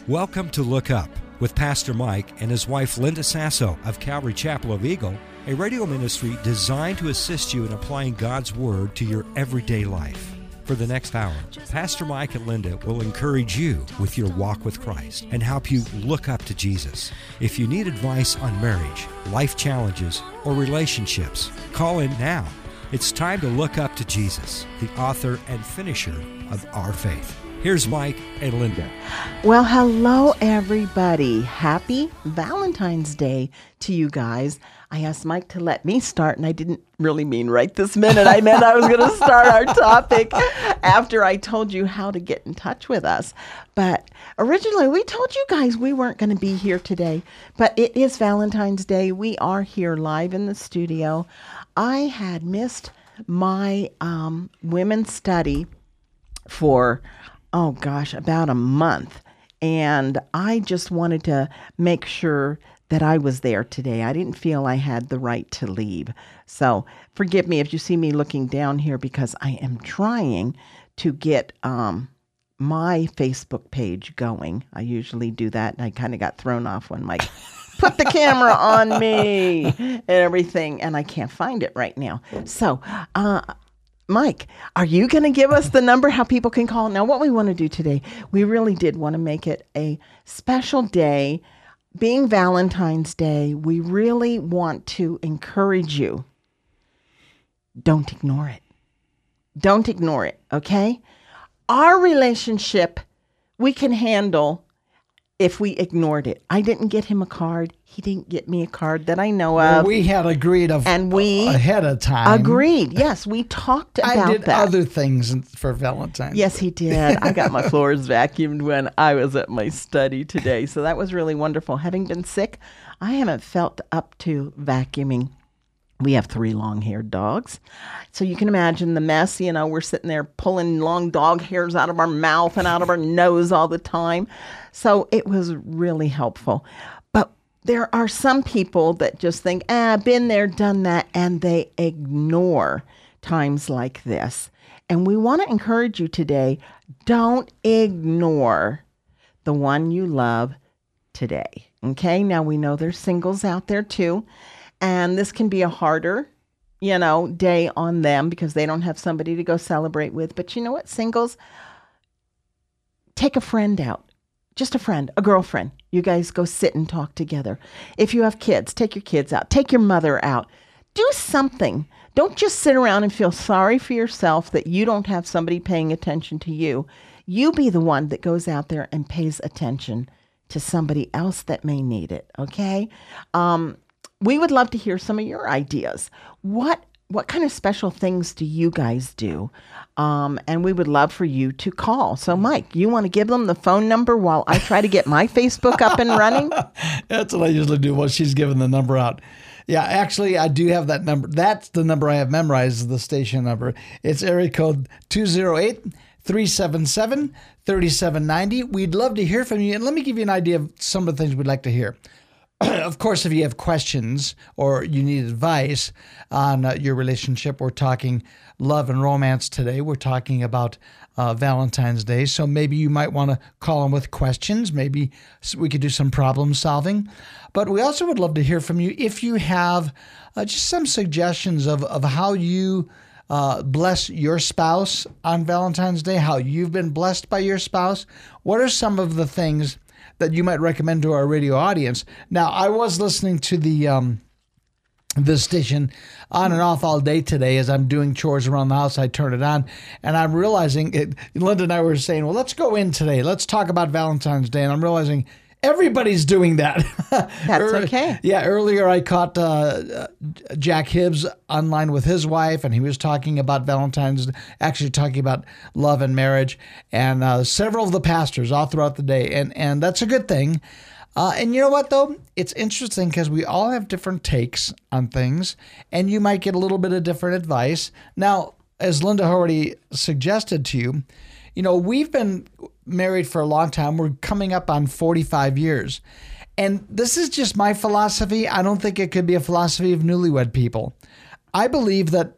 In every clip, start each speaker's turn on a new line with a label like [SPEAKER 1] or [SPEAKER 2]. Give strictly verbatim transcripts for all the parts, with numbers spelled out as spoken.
[SPEAKER 1] Welcome to Look Up with Pastor Mike and his wife Linda Sasso of Calvary Chapel of Eagle, a radio ministry designed to assist you in applying God's Word to your everyday life. For the next hour, Pastor Mike and Linda will encourage you with your walk with Christ and help you look up to Jesus. If you need advice on marriage, life challenges, or relationships, call in now. It's time to look up to Jesus, the author and finisher of our faith. Here's Mike and Linda.
[SPEAKER 2] Well, hello, everybody. Happy Valentine's Day to you guys. I asked Mike to let me start, and I didn't really mean right this minute. I meant I was going to start our topic after I told you how to get in touch with us. But originally, we told you guys we weren't going to be here today, but it is Valentine's Day. We are here live in the studio. I had missed my um, women's study for oh gosh, about a month. And I just wanted to make sure that I was there today. I didn't feel I had the right to leave. So forgive me if you see me looking down here because I am trying to get um, my Facebook page going. I usually do that. And I kind of got thrown off when Mike put the camera on me and everything. And I can't find it right now. So, uh, Mike, are you going to give us the number how people can call? Now, what we want to do today, we really did want to make it a special day. Being Valentine's Day, we really want to encourage you. Don't ignore it. Don't ignore it, okay? Our relationship, we can handle if we ignored it. I didn't get him a card. He didn't get me a card that I know of.
[SPEAKER 3] Well, we had agreed of
[SPEAKER 2] and we
[SPEAKER 3] ahead of time.
[SPEAKER 2] Agreed. Yes, we talked about that.
[SPEAKER 3] I did
[SPEAKER 2] that.
[SPEAKER 3] other things for Valentine's.
[SPEAKER 2] Yes, he did. I got my floors vacuumed when I was at my study today. So that was really wonderful. Having been sick, I haven't felt up to vacuuming. We have three long-haired dogs. So you can imagine the mess. You know, we're sitting there pulling long dog hairs out of our mouth and out of our nose all the time. So it was really helpful. But there are some people that just think, ah, been there, done that, and they ignore times like this. And we want to encourage you today, don't ignore the one you love today. Okay? Now, we know there's singles out there too. And this can be a harder, you know, day on them because they don't have somebody to go celebrate with. But you know what, singles, take a friend out. Just a friend, a girlfriend. You guys go sit and talk together. If you have kids, take your kids out. Take your mother out. Do something. Don't just sit around and feel sorry for yourself that you don't have somebody paying attention to you. You be the one that goes out there and pays attention to somebody else that may need it, okay? Um... We would love to hear some of your ideas. What what kind of special things do you guys do? Um, and we would love for you to call. So, Mike, you want to give them the phone number while I try to get my Facebook up and running?
[SPEAKER 3] That's what I usually do while she's giving the number out. Yeah, actually, I do have that number. That's the number I have memorized, the station number. It's area code two oh eight, three seven seven, three seven nine oh. We'd love to hear from you. And let me give you an idea of some of the things we'd like to hear. Of course, if you have questions or you need advice on uh, your relationship, we're talking love and romance today. We're talking about uh, Valentine's Day. So maybe you might want to call in with questions. Maybe we could do some problem solving. But we also would love to hear from you if you have uh, just some suggestions of, of how you uh, bless your spouse on Valentine's Day, how you've been blessed by your spouse. What are some of the things that you might recommend to our radio audience? Now, I was listening to the um, the station on and off all day today as I'm doing chores around the house. I turn it on, and I'm realizing it. Linda and I were saying, well, let's go in today. Let's talk about Valentine's Day. And I'm realizing everybody's doing that.
[SPEAKER 2] That's okay.
[SPEAKER 3] Yeah, earlier I caught uh, Jack Hibbs online with his wife, and he was talking about Valentine's, actually talking about love and marriage, and uh, several of the pastors all throughout the day, and, and that's a good thing. Uh, and you know what, though? It's interesting because we all have different takes on things, and you might get a little bit of different advice. Now, as Linda already suggested to you, you know, we've been married for a long time. We're coming up on forty-five years. And this is just my philosophy. I don't think it could be a philosophy of newlywed people. I believe that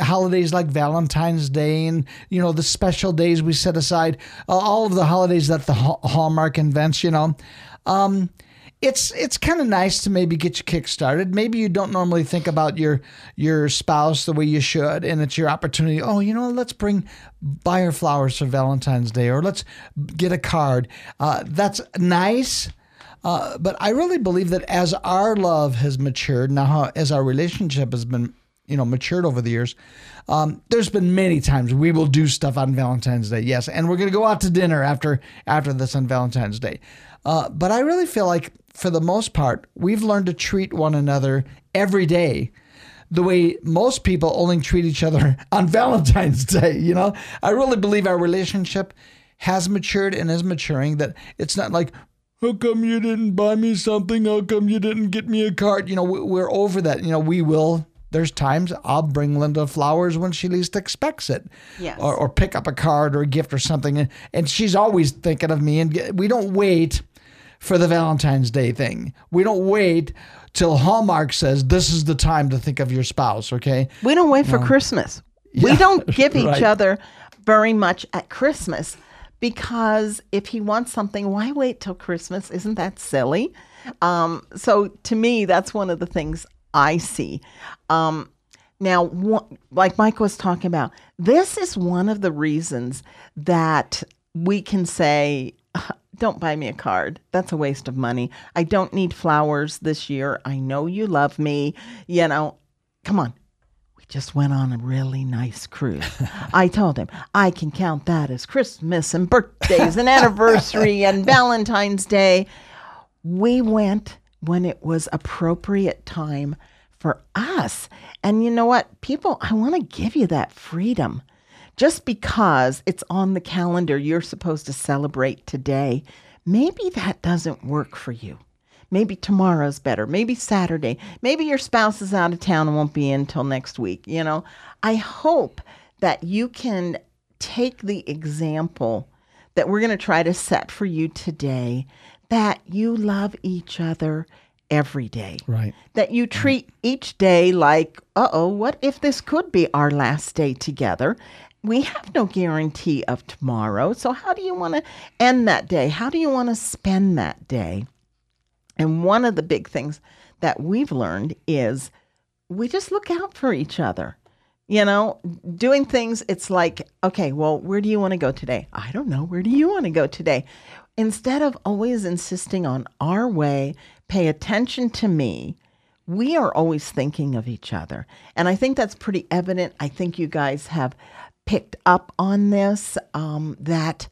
[SPEAKER 3] holidays like Valentine's Day and, you know, the special days we set aside, uh, all of the holidays that the Hallmark invents, you know, um, It's it's kind of nice to maybe get you kick-started. Maybe you don't normally think about your your spouse the way you should, and it's your opportunity. Oh, you know, let's bring buy her flowers for Valentine's Day, or let's get a card. Uh, that's nice, uh, but I really believe that as our love has matured, now as our relationship has been, you know, matured over the years, um, there's been many times we will do stuff on Valentine's Day. Yes, and we're going to go out to dinner after after this on Valentine's Day. Uh, but I really feel like, for the most part, we've learned to treat one another every day the way most people only treat each other on Valentine's Day. You know, I really believe our relationship has matured and is maturing, that it's not like, how come you didn't buy me something? How come you didn't get me a card? You know, we're over that. You know, we will. There's times I'll bring Linda flowers when she least expects it.
[SPEAKER 2] Yes.
[SPEAKER 3] Or, or pick up a card or a gift or something. And, and she's always thinking of me. And we don't wait for the Valentine's Day thing. We don't wait till Hallmark says this is the time to think of your spouse, okay?
[SPEAKER 2] We don't wait for um, Christmas.
[SPEAKER 3] Yeah,
[SPEAKER 2] we don't give each
[SPEAKER 3] right.
[SPEAKER 2] other very much at Christmas, because if he wants something, why wait till Christmas? Isn't that silly? Um, so to me, that's one of the things I see. Um, now, wh- like Mike was talking about, this is one of the reasons that we can say, don't buy me a card. That's a waste of money. I don't need flowers this year. I know you love me. You know, come on. We just went on a really nice cruise. I told him I can count that as Christmas and birthdays and anniversary and Valentine's Day. We went when it was appropriate time for us. And you know what? People, I want to give you that freedom. Just because it's on the calendar, you're supposed to celebrate today, maybe that doesn't work for you. Maybe tomorrow's better. Maybe Saturday. Maybe your spouse is out of town and won't be in until next week. You know, I hope that you can take the example that we're going to try to set for you today, that you love each other every day.
[SPEAKER 3] Right.
[SPEAKER 2] That you treat each day like, uh-oh, what if this could be our last day together? We have no guarantee of tomorrow. So how do you want to end that day? How do you want to spend that day? And one of the big things that we've learned is we just look out for each other. You know, doing things, it's like, okay, well, where do you want to go today? I don't know. Where do you want to go today? Instead of always insisting on our way, pay attention to me, we are always thinking of each other. And I think that's pretty evident. I think you guys have picked up on this, um, that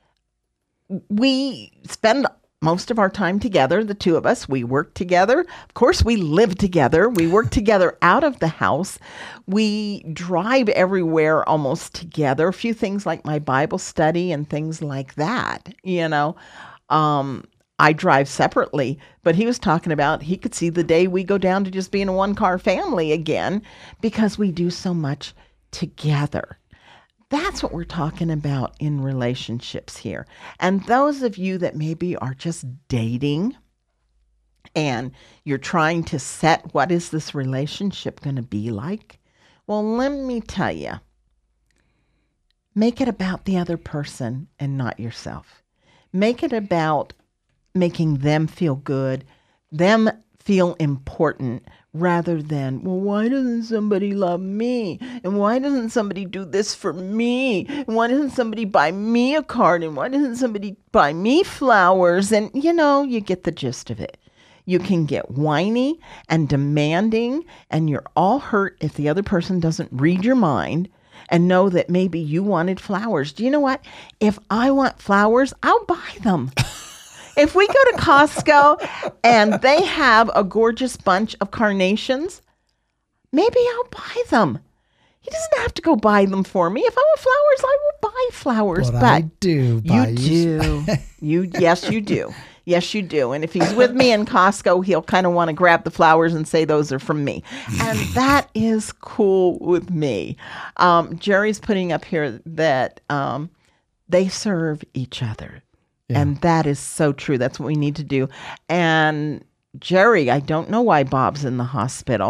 [SPEAKER 2] we spend most of our time together, the two of us. We work together. Of course, we live together. We work together out of the house. We drive everywhere almost together. A few things like my Bible study and things like that, you know. Um, I drive separately, but he was talking about he could see the day we go down to just being a one-car family again, because we do so much together. That's what we're talking about in relationships here. And those of you that maybe are just dating and you're trying to set what is this relationship going to be like, well, let me tell you, make it about the other person and not yourself. Make it about making them feel good, them feel important, rather than, well, why doesn't somebody love me? And why doesn't somebody do this for me? And why doesn't somebody buy me a card? And why doesn't somebody buy me flowers? And, you know, you get the gist of it. You can get whiny and demanding, and you're all hurt if the other person doesn't read your mind and know that maybe you wanted flowers. Do you know what? If I want flowers, I'll buy them. If we go to Costco and they have a gorgeous bunch of carnations, maybe I'll buy them. He doesn't have to go buy them for me. If I want flowers, I will buy flowers.
[SPEAKER 3] But,
[SPEAKER 2] but
[SPEAKER 3] I do buy
[SPEAKER 2] you do. you yes, you do. Yes, you do. And if he's with me in Costco, he'll kind of want to grab the flowers and say those are from me. And that is cool with me. Um, Jerry's putting up here that um, they serve each other. Yeah. And that is so true. That's what we need to do. And Jerry, I don't know why Bob's in the hospital,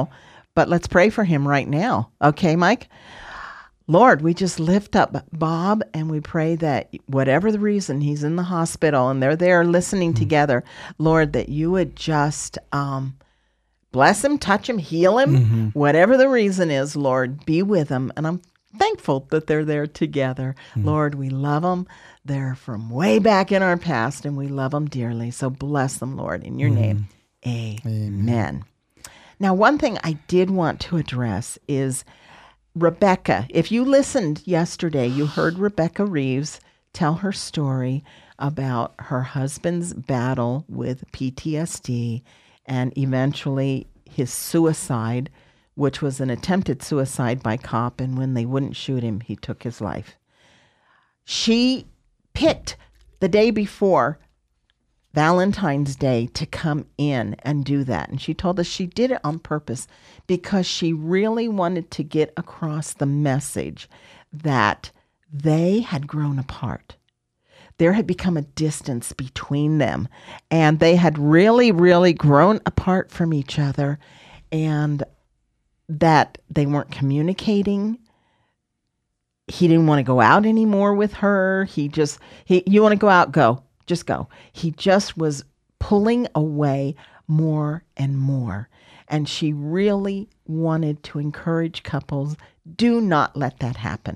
[SPEAKER 2] But let's pray for him right now. Okay, Mike? Lord, we just lift up Bob and we pray that whatever the reason he's in the hospital and they're there listening mm-hmm. together, Lord, that you would just um, bless him, touch him, heal him, mm-hmm. whatever the reason is, Lord, be with him. And I'm thankful that they're there together. Mm-hmm. Lord, we love them. They're from way back in our past and we love them dearly. So bless them, Lord, in your mm-hmm. name. Amen. Amen. Now, one thing I did want to address is Rebecca. If you listened yesterday, you heard Rebecca Reeves tell her story about her husband's battle with P T S D and eventually his suicide, which was an attempted suicide by cop. And when they wouldn't shoot him, he took his life. She picked the day before Valentine's Day to come in and do that. And she told us she did it on purpose because she really wanted to get across the message that they had grown apart. There had become a distance between them, and they had really, really grown apart from each other, and that they weren't communicating. He didn't want to go out anymore with her. He just, he, you want to go out, go. Just go. He just was pulling away more and more. And she really wanted to encourage couples, do not let that happen.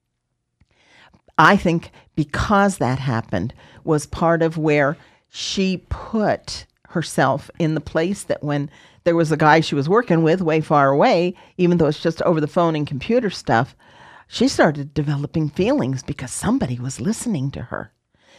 [SPEAKER 2] I think because that happened was part of where she put herself in the place that when there was a guy she was working with way far away, even though it's just over the phone and computer stuff, she started developing feelings because somebody was listening to her.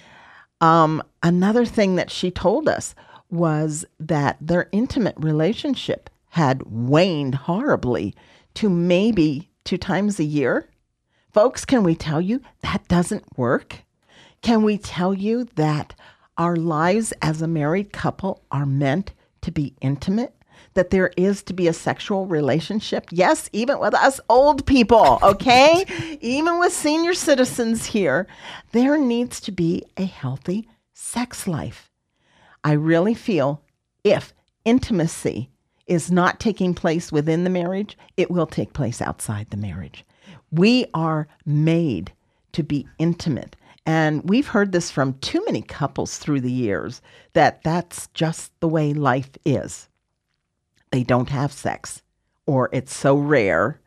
[SPEAKER 2] Um, another thing that she told us was that their intimate relationship had waned horribly to maybe two times a year. Folks, can we tell you that doesn't work? Can we tell you that our lives as a married couple are meant to be intimate? That there is to be a sexual relationship? Yes, even with us old people, okay? Even with senior citizens here, there needs to be a healthy sex life. I really feel if intimacy is not taking place within the marriage, it will take place outside the marriage. We are made to be intimate. And we've heard this from too many couples through the years, that that's just the way life is. They don't have sex, or it's so rare.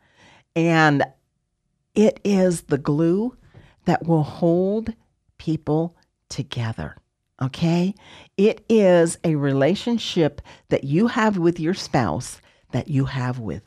[SPEAKER 2] And it is the glue that will hold people together, okay? It is a relationship that you have with your spouse that you have with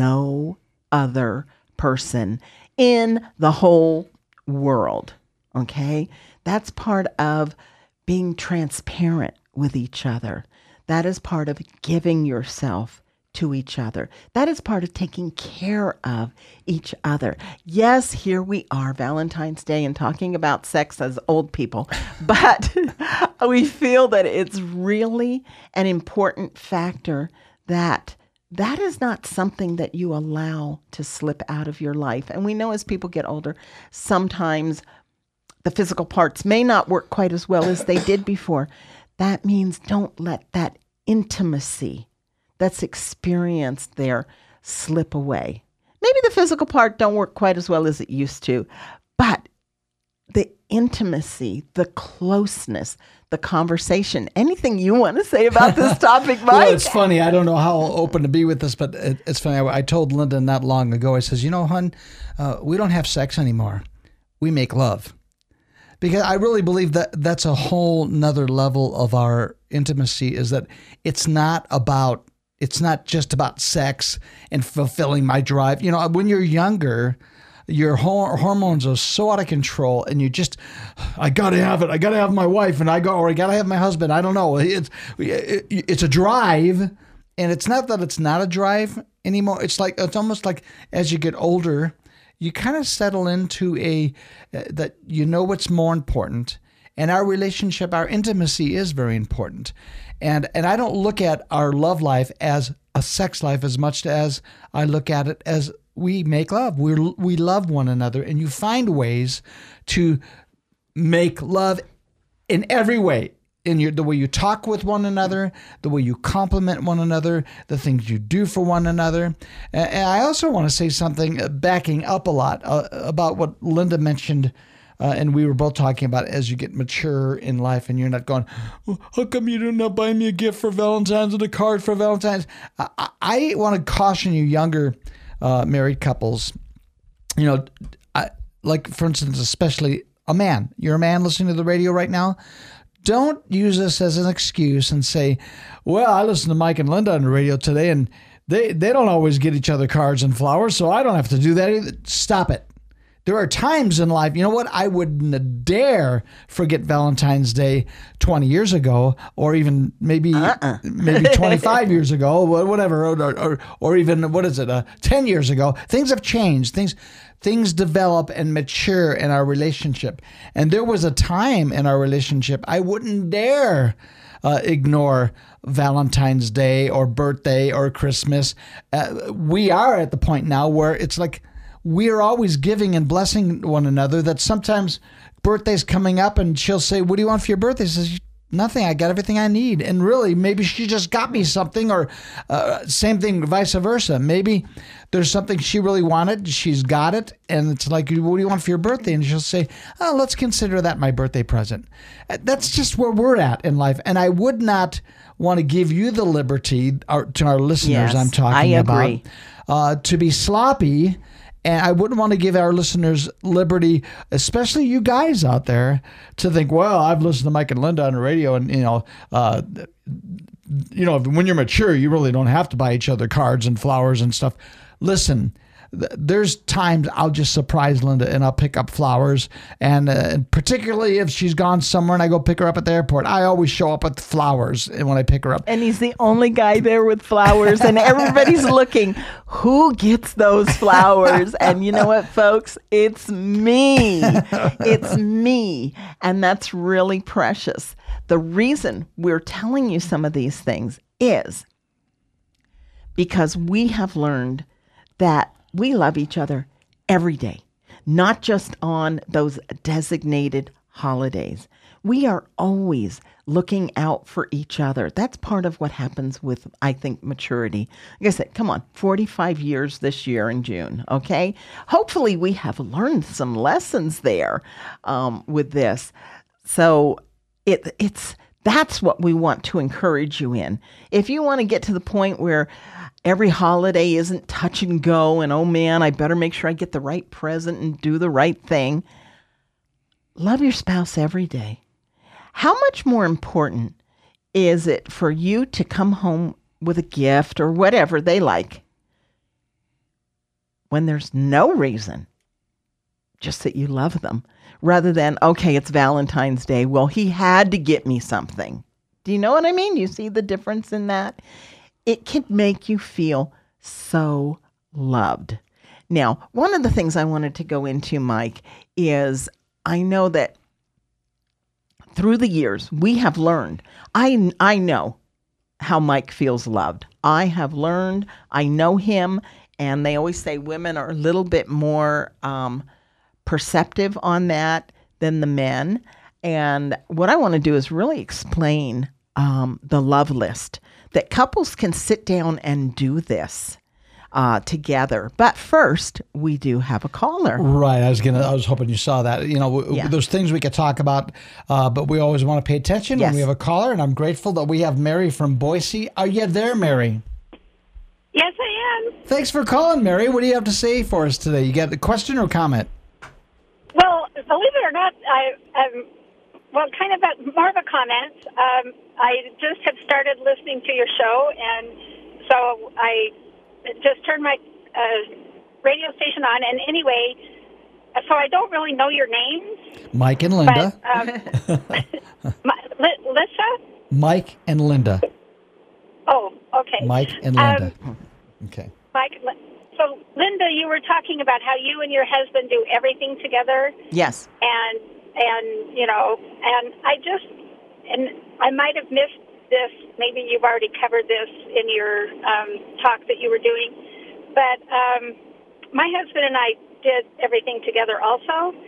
[SPEAKER 2] no other person in the whole world, okay? That's part of being transparent with each other. That is part of giving yourself to each other. That is part of taking care of each other. Yes, here we are, Valentine's Day, and talking about sex as old people, but we feel that it's really an important factor that that is not something that you allow to slip out of your life. And we know as people get older, sometimes the physical parts may not work quite as well as they did before. That means don't let that intimacy that's experienced there slip away. Maybe the physical part don't work quite as well as it used to, but the intimacy, the closeness, the conversation, anything you want to say about this topic, Mike?
[SPEAKER 3] Well, it's funny. I don't know how open to be with this, but it, it's funny. I, I told Linda not long ago, I says, you know, hon, uh, we don't have sex anymore. We make love. Because I really believe that that's a whole nother level of our intimacy, is that it's not about, it's not just about sex and fulfilling my drive. You know, when you're younger, your hor- hormones are so out of control and you just, I got to have it. I got to have my wife and I go, or I got to have my husband. I don't know. It's, it, it's a drive, and it's not that it's not a drive anymore. It's like, it's almost like as you get older, you kind of settle into a, uh, that you know what's more important. And our relationship, our intimacy is very important. And and I don't look at our love life as a sex life as much as I look at it as we make love. We we love one another. And you find ways to make love in every way. in your the way you talk with one another, the way you compliment one another, the things you do for one another. And, and I also want to say something uh, backing up a lot uh, about what Linda mentioned. Uh, and we were both talking about as you get mature in life and you're not going, oh, how come you did not buy me a gift for Valentine's and a card for Valentine's? I, I, I want to caution you younger uh, married couples, you know, I, like for instance, especially a man. You're a man listening to the radio right now. Don't use this as an excuse and say, well, I listened to Mike and Linda on the radio today and they, they don't always get each other cards and flowers, so I don't have to do that either. Stop it. There are times in life, you know what, I wouldn't dare forget Valentine's Day twenty years ago, or even maybe uh-uh. maybe twenty-five years ago, whatever, or, or, or even, what is it, uh, ten years ago. Things have changed. Things things develop and mature in our relationship. And there was a time in our relationship I wouldn't dare uh, ignore Valentine's Day or birthday or Christmas. Uh, we are at the point now where it's like, we are always giving and blessing one another, that sometimes birthday's coming up and she'll say, what do you want for your birthday? She says, nothing. I got everything I need. And really, maybe she just got me something, or uh, same thing, vice versa. Maybe there's something she really wanted. She's got it. And it's like, what do you want for your birthday? And she'll say, oh, let's consider that my birthday present. That's just where we're at in life. And I would not want to give you the liberty, our, to our listeners
[SPEAKER 2] yes,
[SPEAKER 3] I'm talking
[SPEAKER 2] I agree.
[SPEAKER 3] about, uh, to be sloppy. And I wouldn't want to give our listeners liberty, especially you guys out there, to think, well, I've listened to Mike and Linda on the radio, and, you know, uh, you know, when you're mature, you really don't have to buy each other cards and flowers and stuff. Listen, th- there's times I'll just surprise Linda and I'll pick up flowers. And, uh, and particularly if she's gone somewhere and I go pick her up at the airport, I always show up with flowers when I pick her up.
[SPEAKER 2] And he's the only guy there with flowers, and everybody's looking, who gets those flowers? And you know what, folks? It's me. It's me. And that's really precious. The reason we're telling you some of these things is because we have learned that we love each other every day, not just on those designated holidays. We are always looking out for each other. That's part of what happens with, I think, maturity. Like I said, come on, forty-five years this year in June, okay? Hopefully we have learned some lessons there um, with this. So it it's that's what we want to encourage you in. If you want to get to the point where every holiday isn't touch and go and, oh man, I better make sure I get the right present and do the right thing, love your spouse every day. How much more important is it for you to come home with a gift or whatever they like when there's no reason, just that you love them, rather than, okay, it's Valentine's Day. Well, he had to get me something. Do you know what I mean? You see the difference in that? It can make you feel so loved. Now, one of the things I wanted to go into, Mike, is I know that through the years, we have learned, I, I know how Mike feels loved. I have learned, I know him, and they always say women are a little bit more um, perceptive on that than the men. And what I want to do is really explain um, the love list, that couples can sit down and do this uh, together. But first, we do have a caller.
[SPEAKER 3] Right. I was gonna. I was hoping you saw that. You know, w-
[SPEAKER 2] Yeah.
[SPEAKER 3] there's things we could talk about, uh, but we always want to pay attention.
[SPEAKER 2] Yes.
[SPEAKER 3] And we have a caller, and I'm grateful that we have Mary from Boise. Are you there, Mary?
[SPEAKER 4] Yes, I am.
[SPEAKER 3] Thanks for calling, Mary. What do you have to say for us today? You got a question or comment?
[SPEAKER 4] Well, believe it or not, I, I'm, well, kind of a, more of a comment. Um, I just have started listening to your show, and so I just turned my uh, radio station on. And anyway, so I don't really know your names.
[SPEAKER 3] Mike and Linda.
[SPEAKER 4] But, um, my, Li- Lissa?
[SPEAKER 3] Mike and Linda.
[SPEAKER 4] Oh, okay.
[SPEAKER 3] Mike and Linda.
[SPEAKER 4] Um,
[SPEAKER 3] okay.
[SPEAKER 4] Mike, so Linda, you were talking about how you and your husband do everything together.
[SPEAKER 2] Yes.
[SPEAKER 4] And, and you know, and I just, and I might have missed this. Maybe you've already covered this in your um, talk that you were doing. But um, my husband and I did everything together also.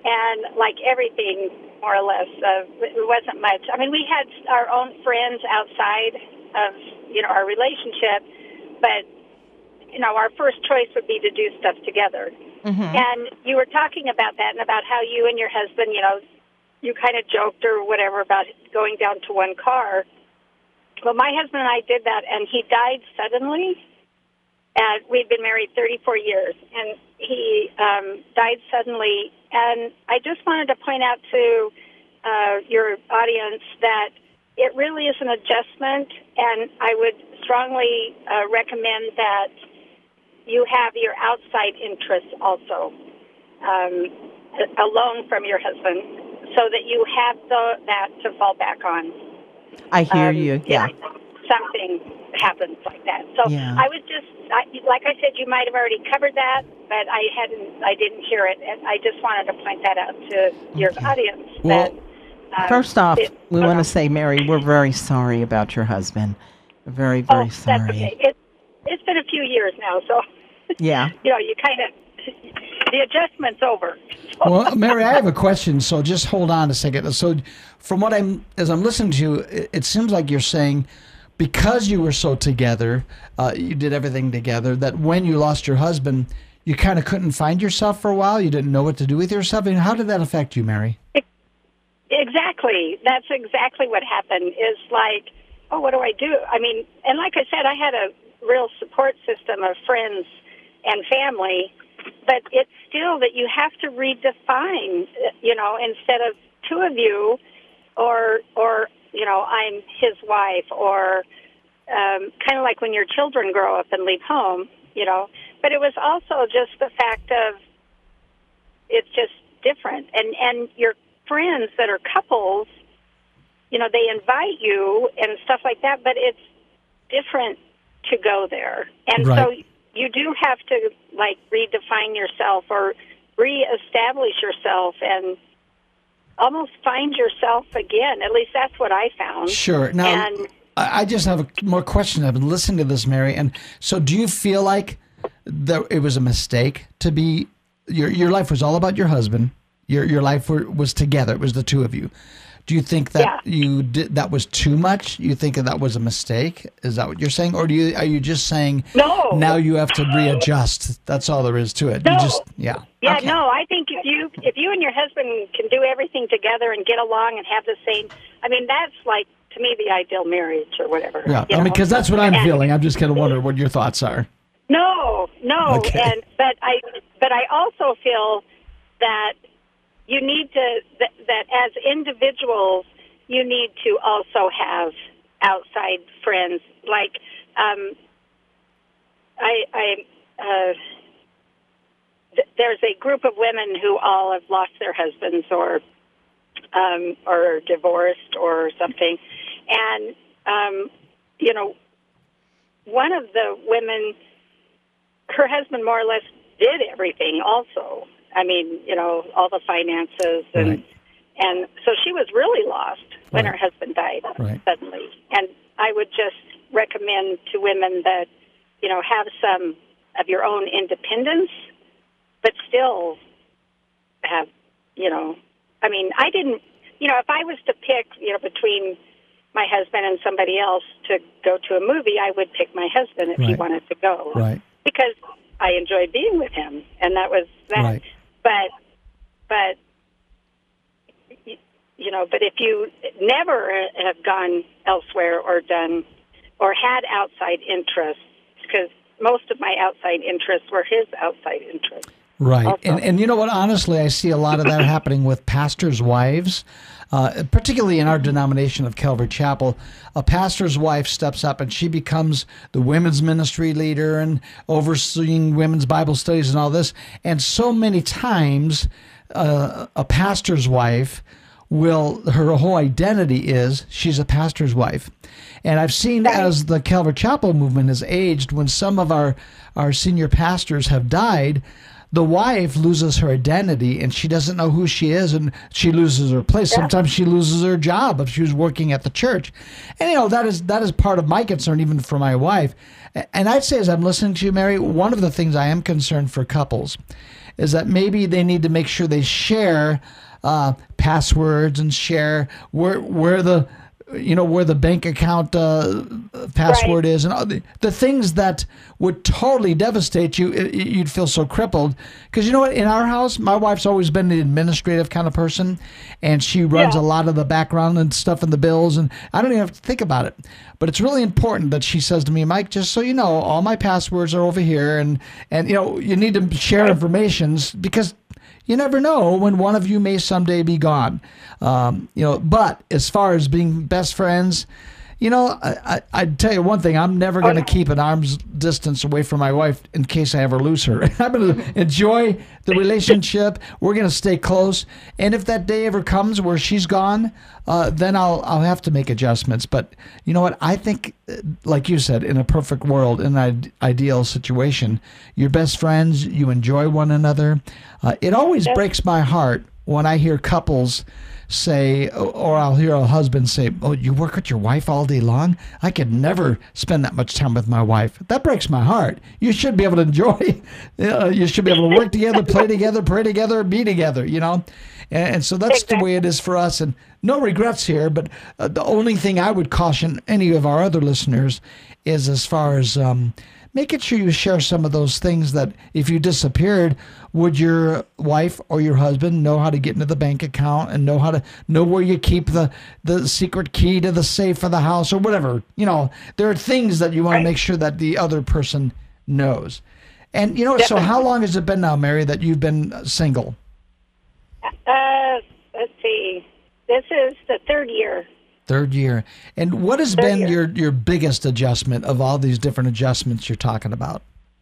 [SPEAKER 4] and like everything, more or less, uh, it wasn't much. I mean, we had our own friends outside of, you know, our relationship, but, you know, our first choice would be to do stuff together. Mm-hmm. And you were talking about that and about how you and your husband, you know, you kind of joked or whatever about going down to one car. Well, my husband and I did that, and he died suddenly. And we'd been married thirty-four years, and he um, died suddenly. And I just wanted to point out to uh, your audience that it really is an adjustment, and I would strongly uh, recommend that you have your outside interests also um, alone from your husband, so that you have the, that to fall back on.
[SPEAKER 2] I hear
[SPEAKER 4] um,
[SPEAKER 2] you. Yeah.
[SPEAKER 4] Something happens like that. So
[SPEAKER 2] yeah.
[SPEAKER 4] I was just, I, like I said, you might have already covered that, but I hadn't, I didn't hear it, and I just wanted to point that out to your
[SPEAKER 2] okay.
[SPEAKER 4] audience.
[SPEAKER 2] Well,
[SPEAKER 4] that, um,
[SPEAKER 2] first off,
[SPEAKER 4] it,
[SPEAKER 2] we want to say, Mary, we're very sorry about your husband. Very, very
[SPEAKER 4] oh,
[SPEAKER 2] sorry.
[SPEAKER 4] That's okay. It, it's been a few years now, so
[SPEAKER 2] yeah,
[SPEAKER 4] you know, you kind of the adjustment's over.
[SPEAKER 3] Well, Mary, I have a question, so just hold on a second. So, from what I'm, as I'm listening to you, it, it seems like you're saying, because you were so together, uh, you did everything together, that when you lost your husband, you kind of couldn't find yourself for a while. You didn't know what to do with yourself. I mean, how did that affect you, Mary?
[SPEAKER 4] Exactly. That's exactly what happened. Is like, oh, what do I do? I mean, and like I said, I had a real support system of friends and family, but it's still that you have to redefine, you know, instead of two of you, or or you know, I'm his wife, or um, kind of like when your children grow up and leave home, you know. But it was also just the fact of it's just different. And, and your friends that are couples, you know, they invite you and stuff like that, but it's different to go there. And right. so you do have to, like, redefine yourself or reestablish yourself and almost find yourself again. At least that's what I found.
[SPEAKER 3] Sure. Now, and, I just have a more question. I've been listening to this, Mary. And so do you feel like that it was a mistake to be, your your life was all about your husband. Your your life were, was together. It was the two of you. Do you think that yeah. you did, that was too much? You think that, that was a mistake? Is that what you're saying? Or do you, are you just saying,
[SPEAKER 4] no,
[SPEAKER 3] now you have to readjust? That's all there is to it.
[SPEAKER 4] No.
[SPEAKER 3] You just, yeah.
[SPEAKER 4] Yeah,
[SPEAKER 3] okay.
[SPEAKER 4] no, I think if you if you and your husband can do everything together and get along and have the same, I mean, that's like, to me, the ideal marriage or whatever.
[SPEAKER 3] Yeah, I know? mean, because that's what I'm and, feeling. I'm just kind of wondering what your thoughts are.
[SPEAKER 4] No, no,
[SPEAKER 3] okay.
[SPEAKER 4] and but I but I also feel that you need to that, that as individuals you need to also have outside friends. Like um, I, I uh, th- there's a group of women who all have lost their husbands or um, or divorced or something, and um, you know, one of the women, her husband more or less did everything also. I mean, you know, all the finances and right. and so she was really lost when right. her husband died
[SPEAKER 3] right.
[SPEAKER 4] suddenly. And I would just recommend to women that, you know, have some of your own independence, but still have, you know, I mean, I didn't, you know, if I was to pick, you know, between my husband and somebody else to go to a movie, I would pick my husband if
[SPEAKER 3] right.
[SPEAKER 4] he wanted to go.
[SPEAKER 3] Right.
[SPEAKER 4] Because I enjoyed being with him, and that was that.
[SPEAKER 3] Right.
[SPEAKER 4] But, but, you know, but if you never have gone elsewhere or done or had outside interests, because most of my outside interests were his outside interests.
[SPEAKER 3] Right.
[SPEAKER 4] Also.
[SPEAKER 3] And and you know what? Honestly, I see a lot of that happening with pastors' wives, uh, particularly in our denomination of Calvary Chapel. A pastor's wife steps up and she becomes the women's ministry leader and overseeing women's Bible studies and all this. And so many times uh, a pastor's wife will, her whole identity is she's a pastor's wife. And I've seen as the Calvary Chapel movement has aged, when some of our, our senior pastors have died, the wife loses her identity and she doesn't know who she is, and she loses her place.
[SPEAKER 4] Yeah.
[SPEAKER 3] Sometimes she loses her job if she was working at the church. And, you know, that is that is part of my concern, even for my wife. And I'd say, as I'm listening to you, Mary, one of the things I am concerned for couples is that maybe they need to make sure they share uh, passwords and share where where the you know where the bank account uh, password
[SPEAKER 4] Right.
[SPEAKER 3] is, and all the, the things that would totally devastate you. It, you'd feel so crippled because, you know what, in our house, my wife's always been the administrative kind of person, and she runs
[SPEAKER 4] Yeah.
[SPEAKER 3] a lot of the background and stuff in the bills, and I don't even have to think about it. But it's really important that she says to me, Mike, just so you know, all my passwords are over here, and and you know you need to share information because you never know when one of you may someday be gone. Um, you know, but as far as being best friends, you know, I, I, I'd tell you one thing. I'm never going to
[SPEAKER 4] no.
[SPEAKER 3] keep an arm's distance away from my wife in case I ever lose her. I'm going to enjoy the relationship. We're going to stay close. And if that day ever comes where she's gone, uh, then I'll I'll have to make adjustments. But you know what? I think, uh, like you said, in a perfect world, in an ideal situation, you're best friends. You enjoy one another. Uh, it always
[SPEAKER 4] Yes.
[SPEAKER 3] breaks my heart when I hear couples say, or I'll hear a husband say, oh, you work with your wife all day long? I could never spend that much time with my wife. That breaks my heart. You should be able to enjoy, uh, you should be able to work together, play together, pray together, be together, you know? And, and so that's the way it is for us. And no regrets here, but uh, the only thing I would caution any of our other listeners is as far as um, making sure you share some of those things that if you disappeared, would your wife or your husband know how to get into the bank account and know how to know where you keep the, the secret key to the safe of the house or whatever? You know, there are things that you want
[SPEAKER 4] Right.
[SPEAKER 3] to make sure that the other person knows. And, you know, so how long has it been now, Mary, that you've been single?
[SPEAKER 4] Uh, let's see. This is the third year.
[SPEAKER 3] Third year. And what has
[SPEAKER 4] Third
[SPEAKER 3] been
[SPEAKER 4] year.
[SPEAKER 3] your, your biggest adjustment of all these different adjustments you're talking about?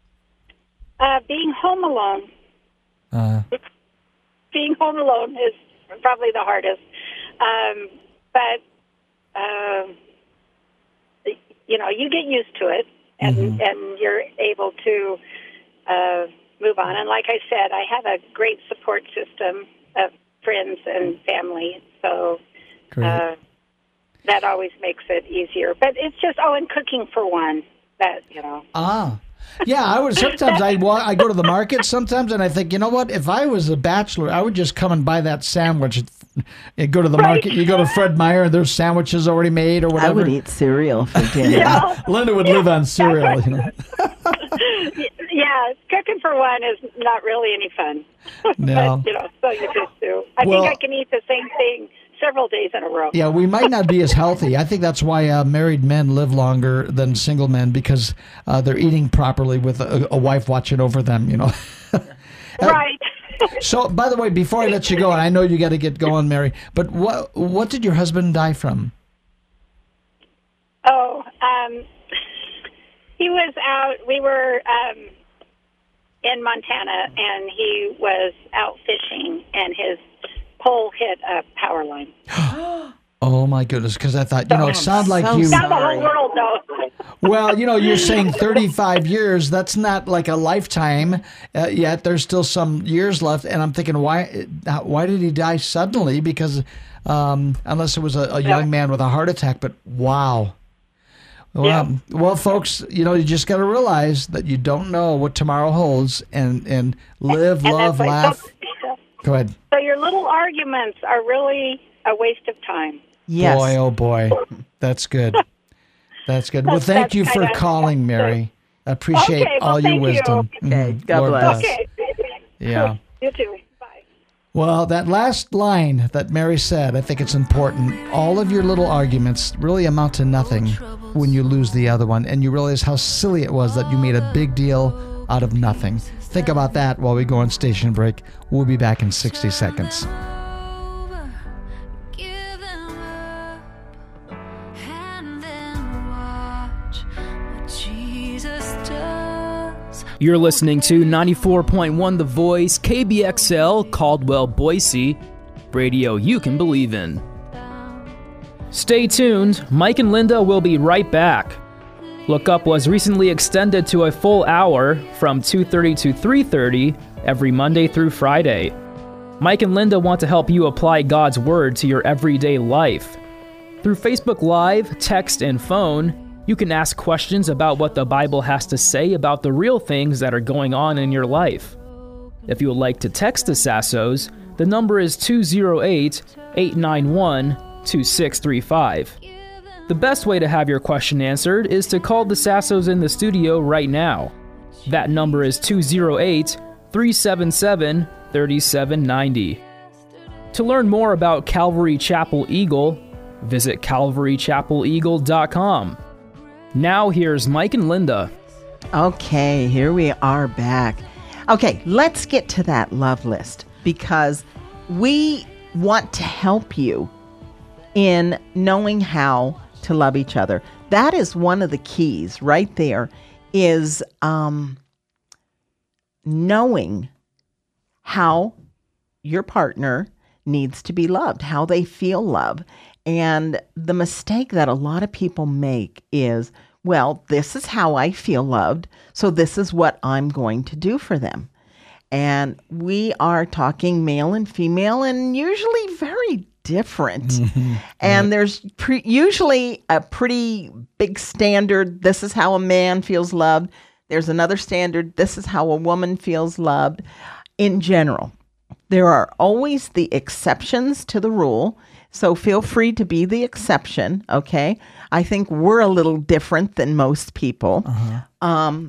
[SPEAKER 4] Uh, being home alone.
[SPEAKER 3] Uh,
[SPEAKER 4] Being home alone is probably the hardest. Um, but, uh, you know, you get used to it, and,
[SPEAKER 3] Mhm.
[SPEAKER 4] and you're able to uh, move on. And like I said, I have a great support system of friends and family, so
[SPEAKER 3] great.
[SPEAKER 4] uh, that always makes it easier. But it's just, oh, and cooking for one, that, you know.
[SPEAKER 3] Ah, yeah. I would sometimes I wa- I go to the market sometimes and I think, you know what? If I was a bachelor, I would just come and buy that sandwich. You go to the
[SPEAKER 4] Right.
[SPEAKER 3] market, you go to Fred Meyer, and there's sandwiches already made or
[SPEAKER 2] I
[SPEAKER 3] whatever.
[SPEAKER 2] would eat cereal for dinner.
[SPEAKER 3] Yeah, Linda would live on cereal. You know?
[SPEAKER 4] Yeah, cooking for one is not really any fun.
[SPEAKER 3] No.
[SPEAKER 4] But, you know, so you just do. I
[SPEAKER 3] Well-
[SPEAKER 4] think I can eat the same thing several days in a row.
[SPEAKER 3] Yeah, we might not be as healthy. I think that's why uh, married men live longer than single men because uh, they're eating properly with a, a wife watching over them, you know.
[SPEAKER 4] Right.
[SPEAKER 3] So, by the way, before I let you go, and I know you got to get going, Mary, but what what did your husband die from?
[SPEAKER 4] Oh, um, he was out. We were um, in Montana, and he was out fishing, and his pole hit a power line.
[SPEAKER 3] Oh my goodness! Because I thought, you know, it sounded like
[SPEAKER 2] so
[SPEAKER 3] you.
[SPEAKER 2] sorry.
[SPEAKER 4] Now the whole world knows.
[SPEAKER 3] Well, you know, you're saying thirty-five years. That's not like a lifetime uh, yet. There's still some years left, and I'm thinking, why? uh, Why did he die suddenly? Because um, unless it was a, a young man with a heart attack. But wow. Well,
[SPEAKER 4] Yeah.
[SPEAKER 3] well, folks, you know, you just got to realize that you don't know what tomorrow holds, and and live,
[SPEAKER 4] And
[SPEAKER 3] love,
[SPEAKER 4] that's why-
[SPEAKER 3] laugh.
[SPEAKER 4] So,
[SPEAKER 3] Go ahead.
[SPEAKER 4] so your little arguments are really a waste of time.
[SPEAKER 2] Yes.
[SPEAKER 3] Boy, oh boy, that's good. That's good. Well, thank
[SPEAKER 4] That's
[SPEAKER 3] you for
[SPEAKER 4] kinda-
[SPEAKER 3] calling, Mary. I appreciate
[SPEAKER 4] Okay, well,
[SPEAKER 3] all your
[SPEAKER 4] thank you.
[SPEAKER 3] wisdom.
[SPEAKER 2] Okay,
[SPEAKER 3] Mhm.
[SPEAKER 2] God
[SPEAKER 3] Lord
[SPEAKER 2] bless.
[SPEAKER 4] Okay.
[SPEAKER 3] Yeah.
[SPEAKER 4] You too. Bye.
[SPEAKER 3] Well, that last line that Mary said, I think it's important. All of your little arguments really amount to nothing when you lose the other one, and you realize how silly it was that you made a big deal out of nothing. Think about that while we go on station break. We'll be back in sixty seconds.
[SPEAKER 5] Give them up and then watch what Jesus does.
[SPEAKER 6] You're listening to ninety-four point one The Voice, K B X L, Caldwell, Boise, radio you can believe in. Stay tuned. Mike and Linda will be right back. Look Up was recently extended to a full hour from two thirty to three thirty every Monday through Friday. Mike and Linda want to help you apply God's Word to your everyday life. Through Facebook Live, text, and phone, you can ask questions about what the Bible has to say about the real things that are going on in your life. If you would like to text the Sassos, the number is two oh eight, eight nine one, two six three five. The best way to have your question answered is to call the Sassos in the studio right now. That number is two oh eight, three seven seven, three seven nine zero. To learn more about Calvary Chapel Eagle, visit calvary chapel eagle dot com. Now here's Mike and Linda.
[SPEAKER 2] Okay, here we are back. Okay, let's get to that love list because we want to help you in knowing how to love each other. That is one of the keys right there is um, knowing how your partner needs to be loved, how they feel love. And the mistake that a lot of people make is, well, this is how I feel loved, so this is what I'm going to do for them. And we are talking male and female and usually very different. Mm-hmm. And right. there's pre- usually a pretty big standard. This is how a man feels loved. There's another standard. This is how a woman feels loved. In general, there are always the exceptions to the rule. So feel free to be the exception. Okay. I think we're a little different than most people. Uh-huh. Um,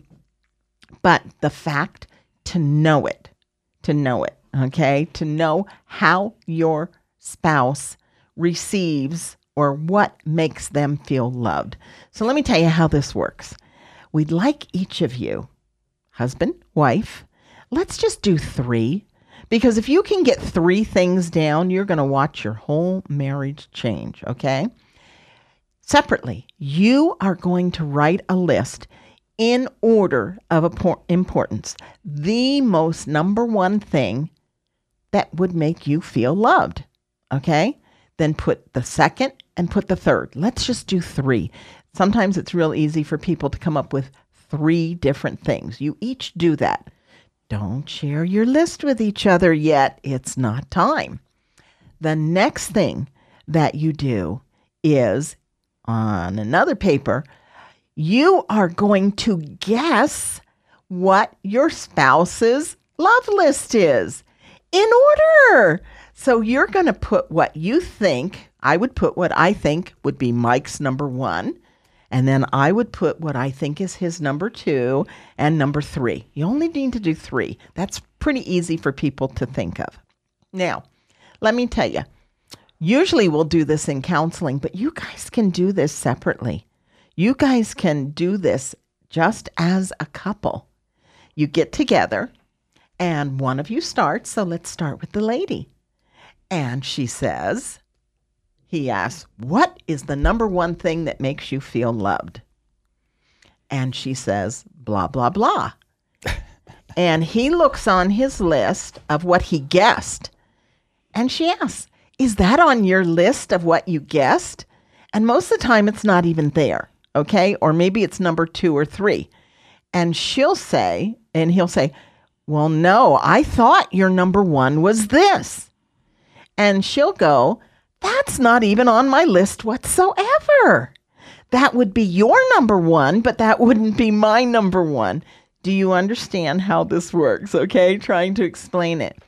[SPEAKER 2] but the fact to know it, to know it, okay, to know how your spouse receives or what makes them feel loved. So let me tell you how this works. We'd like each of you, husband, wife, let's just do three. Because if you can get three things down, you're going to watch your whole marriage change, okay? Separately, you are going to write a list in order of importance. The most number one thing that would make you feel loved. Okay, then put the second and put the third. Let's just do three. Sometimes it's real easy for people to come up with three different things. You each do that. Don't share your list with each other yet. It's not time. The next thing that you do is on another paper, you are going to guess what your spouse's love list is in order. So you're going to put what you think, I would put what I think would be Mike's number one, and then I would put what I think is his number two and number three. You only need to do three. That's pretty easy for people to think of. Now, let me tell you, usually we'll do this in counseling, but you guys can do this separately. You guys can do this just as a couple. You get together and one of you starts. So let's start with the lady. And she says, he asks, what is the number one thing that makes you feel loved? And she says, blah, blah, blah. And he looks on his list of what he guessed. And she asks, is that on your list of what you guessed? And most of the time it's not even there. Okay. Or maybe it's number two or three. And she'll say, and he'll say, well, no, I thought your number one was this. And she'll go, that's not even on my list whatsoever. That would be your number one, but that wouldn't be my number one. Do you understand how this works? Okay, trying to explain it.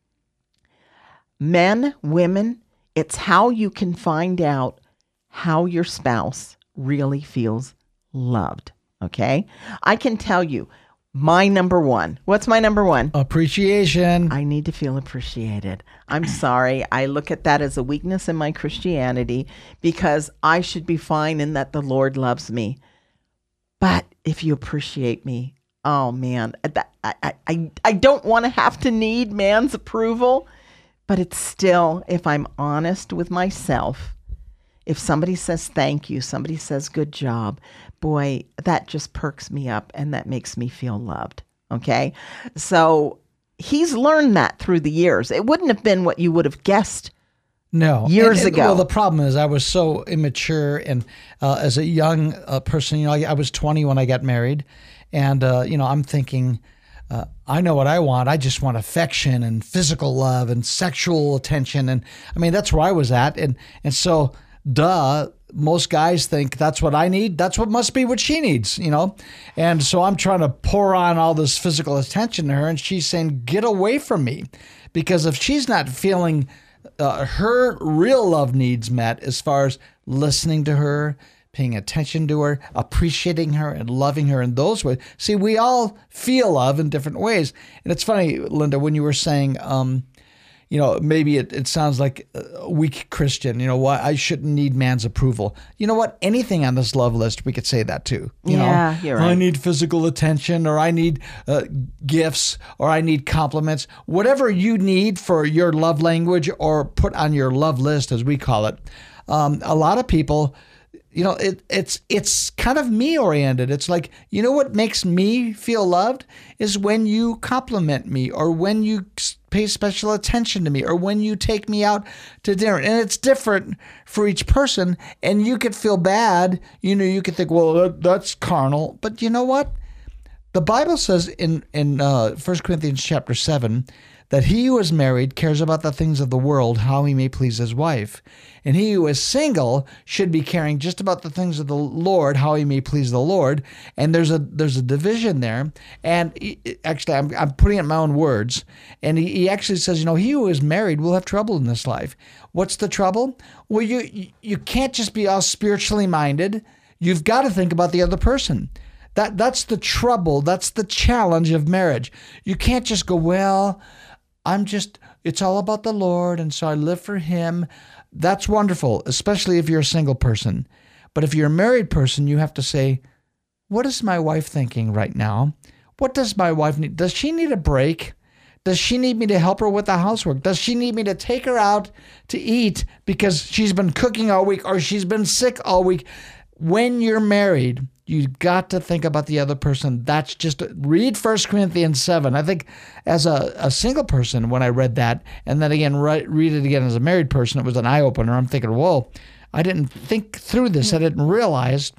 [SPEAKER 2] Men, women, it's how you can find out how your spouse really feels loved. Okay, I can tell you my number one. What's my number one?
[SPEAKER 3] Appreciation.
[SPEAKER 2] I need to feel appreciated. I'm sorry. I look at that as a weakness in my Christianity because I should be fine in that the Lord loves me. But if you appreciate me, oh man, I, I, I, I don't want to have to need man's approval, but it's still, if I'm honest with myself, if somebody says thank you, somebody says good job, boy, that just perks me up and that makes me feel loved. Okay. So he's learned that through the years. It wouldn't have been what you would have guessed
[SPEAKER 3] No.
[SPEAKER 2] Years
[SPEAKER 3] And- and-
[SPEAKER 2] ago.
[SPEAKER 3] Well, the problem is I was so immature, and uh, as a young uh, person, you know, I, I was twenty when I got married, and uh, you know, I'm thinking, uh, I know what I want. I just want affection and physical love and sexual attention, and I mean that's where I was at, and and so, duh. Most guys think that's what I need. That's what must be what she needs, you know? And so I'm trying to pour on all this physical attention to her, and she's saying, get away from me. Because if she's not feeling uh, her real love needs met as far as listening to her, paying attention to her, appreciating her, and loving her in those ways. See, we all feel love in different ways. And it's funny, Linda, when you were saying, um, you know, maybe it, it sounds like a weak Christian, you know, why I shouldn't need man's approval. You know what? Anything on this love list, we could say that too. You
[SPEAKER 2] Yeah,
[SPEAKER 3] know,
[SPEAKER 2] you're right.
[SPEAKER 3] I need physical attention, or I need uh, gifts, or I need compliments. Whatever you need for your love language, or put on your love list, as we call it. Um, a lot of people, you know, it, it's it's kind of me oriented. It's like, you know what makes me feel loved is when you compliment me, or when you pay special attention to me, or when you take me out to dinner. And it's different for each person. And you could feel bad. You know, you could think, well, that, that's carnal. But you know what? The Bible says in, in uh, First Corinthians chapter seven, that he who is married cares about the things of the world, how he may please his wife. And he who is single should be caring just about the things of the Lord, how he may please the Lord. And there's a there's a division there. And he, actually, I'm, I'm putting it in my own words. And he, he actually says, you know, he who is married will have trouble in this life. What's the trouble? Well, you you can't just be all spiritually minded. You've got to think about the other person. That That's the trouble. That's the challenge of marriage. You can't just go, well, I'm just, it's all about the Lord, and so I live for him. That's wonderful, especially if you're a single person. But if you're a married person, you have to say, what is my wife thinking right now? What does my wife need? Does she need a break? Does she need me to help her with the housework? Does she need me to take her out to eat because she's been cooking all week, or she's been sick all week? When you're married, you've got to think about the other person. That's just, read First Corinthians seven. I think as a, a single person, when I read that, and then again, re- read it again as a married person, it was an eye-opener. I'm thinking, whoa, I didn't think through this. I didn't realize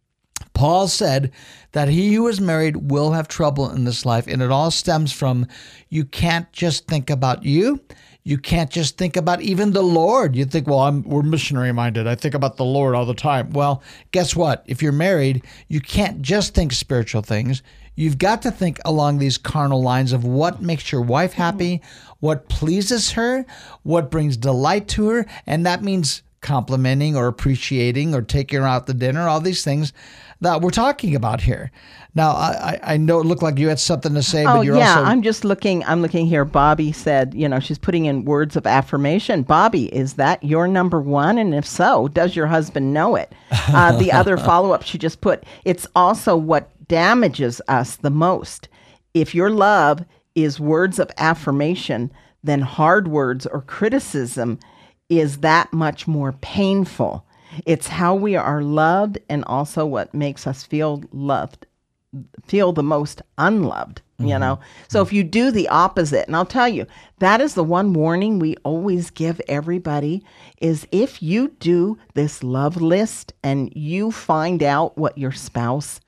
[SPEAKER 3] Paul said that he who is married will have trouble in this life. And it all stems from, you can't just think about you. You can't just think about even the Lord. You think, well, I'm, we're missionary minded. I think about the Lord all the time. Well, guess what? If you're married, you can't just think spiritual things. You've got to think along these carnal lines of what makes your wife happy, what pleases her, what brings delight to her. And that means complimenting or appreciating or taking her out to dinner, all these things that we're talking about here. Now, I, I know it looked like you had something to say,
[SPEAKER 2] Oh,
[SPEAKER 3] but you're
[SPEAKER 2] yeah,
[SPEAKER 3] also...
[SPEAKER 2] I'm just looking, I'm looking here. Bobby said, you know, she's putting in words of affirmation. Bobby, is that your number one? And if so, does your husband know it? Uh, the other follow-up she just put, it's also what damages us the most. If your love is words of affirmation, then hard words or criticism is that much more painful. It's how we are loved, and also what makes us feel loved, feel the most unloved, you mm-hmm. know? So if you do the opposite, and I'll tell you, that is the one warning we always give everybody, is if you do this love list and you find out what your spouse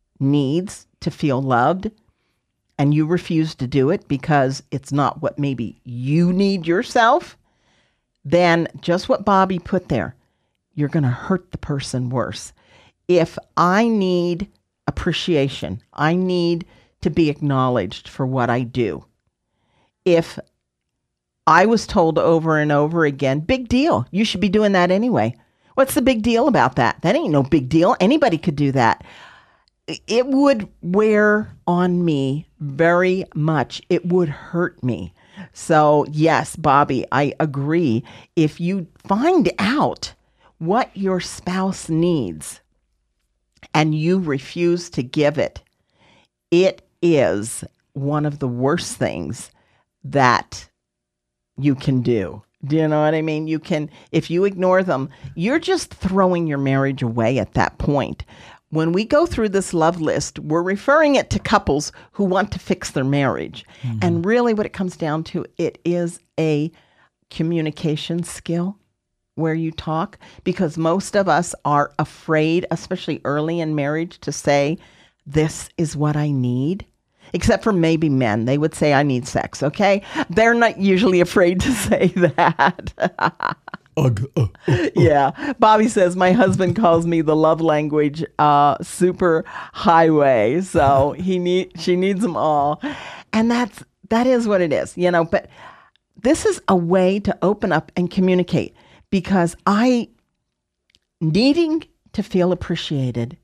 [SPEAKER 2] needs to feel loved, and you refuse to do it because it's not what maybe you need yourself, then just what Bobby put there, you're going to hurt the person worse. If I need appreciation, I need to be acknowledged for what I do. If I was told over and over again, big deal, you should be doing that anyway. What's the big deal about that? That ain't no big deal. Anybody could do that. It would wear on me very much. It would hurt me. So yes, Bobby, I agree. If you find out what your spouse needs and you refuse to give it, it is one of the worst things that you can do. Do you know what I mean? You can, if you ignore them, you're just throwing your marriage away at that point. When we go through this love list, we're referring it to couples who want to fix their marriage. Mm-hmm. And really what it comes down to, it is a communication skill where you talk, because most of us are afraid, especially early in marriage, to say, this is what I need. Except for maybe men. They would say, I need sex, okay? They're not usually afraid to say that.
[SPEAKER 3] Ugh, uh, uh.
[SPEAKER 2] Yeah. Bobby says, my husband calls me the love language uh, super highway. So he need, she needs them all. And that's, that is what it is, you know, but this is a way to open up and communicate, because I, needing to feel appreciated,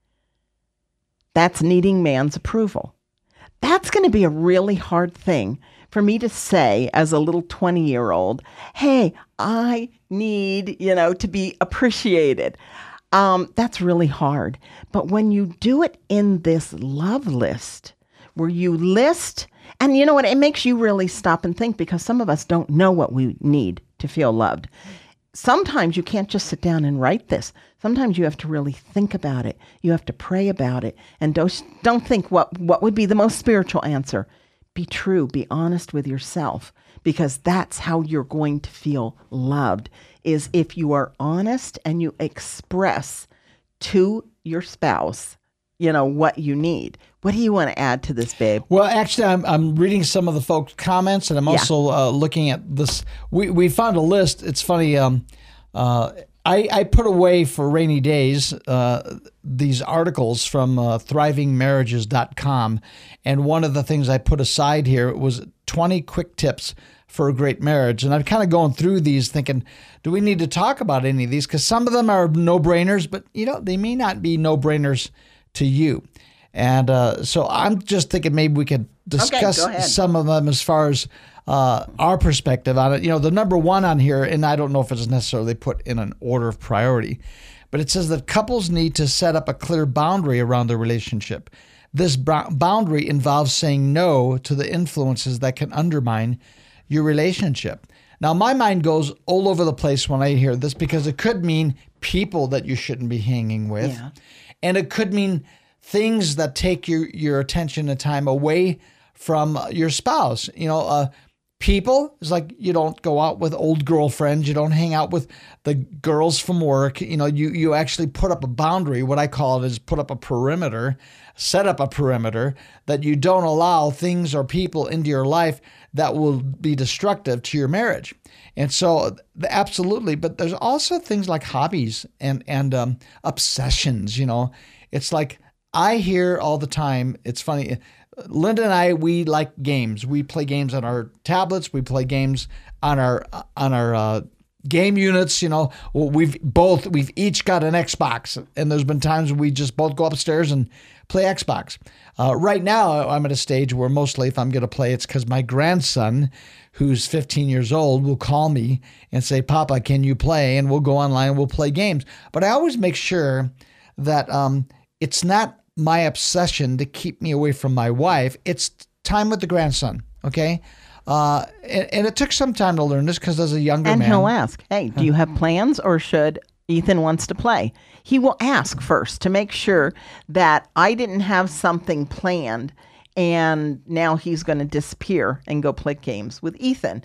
[SPEAKER 2] that's needing man's approval. That's going to be a really hard thing for me to say as a little twenty-year-old, hey, I need, you know, to be appreciated. Um, that's really hard. But when you do it in this love list, where you list, and you know what, it makes you really stop and think, because some of us don't know what we need to feel loved. Sometimes you can't just sit down and write this. Sometimes you have to really think about it. You have to pray about it. And don't, don't think what, what would be the most spiritual answer. Be true. Be honest with yourself, because that's how you're going to feel loved, is if you are honest and you express to your spouse, you know, what you need. What do you want to add to this, babe?
[SPEAKER 3] Well, actually, I'm I'm reading some of the folks' comments, and I'm also yeah. uh, looking at this. We we found a list. It's funny. Um, uh, I I put away for rainy days uh, these articles from uh, thriving marriages dot com, and one of the things I put aside here was twenty quick tips for a great marriage. And I'm kind of going through these, thinking, do we need to talk about any of these? Because some of them are no brainers, but you know they may not be no brainers to you. And uh, so I'm just thinking maybe we could discuss
[SPEAKER 2] okay,
[SPEAKER 3] some of them as far as uh, our perspective on it. You know, the number one on here, and I don't know if it's necessarily put in an order of priority, but it says that couples need to set up a clear boundary around their relationship. This boundary involves saying no to the influences that can undermine your relationship. Now, my mind goes all over the place when I hear this, because it could mean people that you shouldn't be hanging with.
[SPEAKER 2] Yeah.
[SPEAKER 3] And it could mean things that take your, your attention and time away from your spouse. You know, uh, people is like, you don't go out with old girlfriends. You don't hang out with the girls from work. You know, you, you actually put up a boundary. What I call it is put up a perimeter, set up a perimeter that you don't allow things or people into your life that will be destructive to your marriage. And so absolutely, but there's also things like hobbies and, and um, obsessions, you know. It's like, I hear all the time, it's funny, Linda and I, we like games. We play games on our tablets. We play games on our on our uh, game units. You know, we've both, we've each got an Xbox. And there's been times we just both go upstairs and play Xbox. Uh, right now, I'm at a stage where mostly if I'm going to play, it's because my grandson, who's fifteen years old, will call me and say, Papa, can you play? And we'll go online and we'll play games. But I always make sure that um, it's not my obsession to keep me away from my wife. It's time with the grandson, okay? Uh, and, and it took some time to learn this, because as a younger
[SPEAKER 2] and
[SPEAKER 3] man...
[SPEAKER 2] And he'll ask, hey, do you have plans, or should Ethan wants to play? He will ask first to make sure that I didn't have something planned and now he's going to disappear and go play games with Ethan.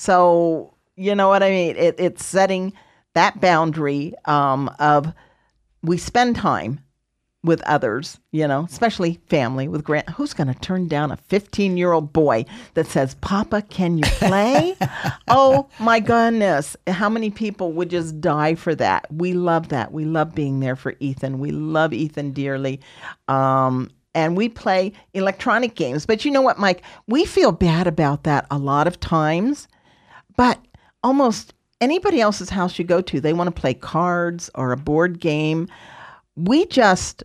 [SPEAKER 2] So, you know what I mean? It, it's setting that boundary um, of we spend time with others, you know, especially family with Grant. Who's going to turn down a fifteen-year-old boy that says, Papa, can you play? Oh, my goodness. How many people would just die for that? We love that. We love being there for Ethan. We love Ethan dearly. Um, and we play electronic games. But you know what, Mike? We feel bad about that a lot of times. But almost anybody else's house you go to, they want to play cards or a board game. We just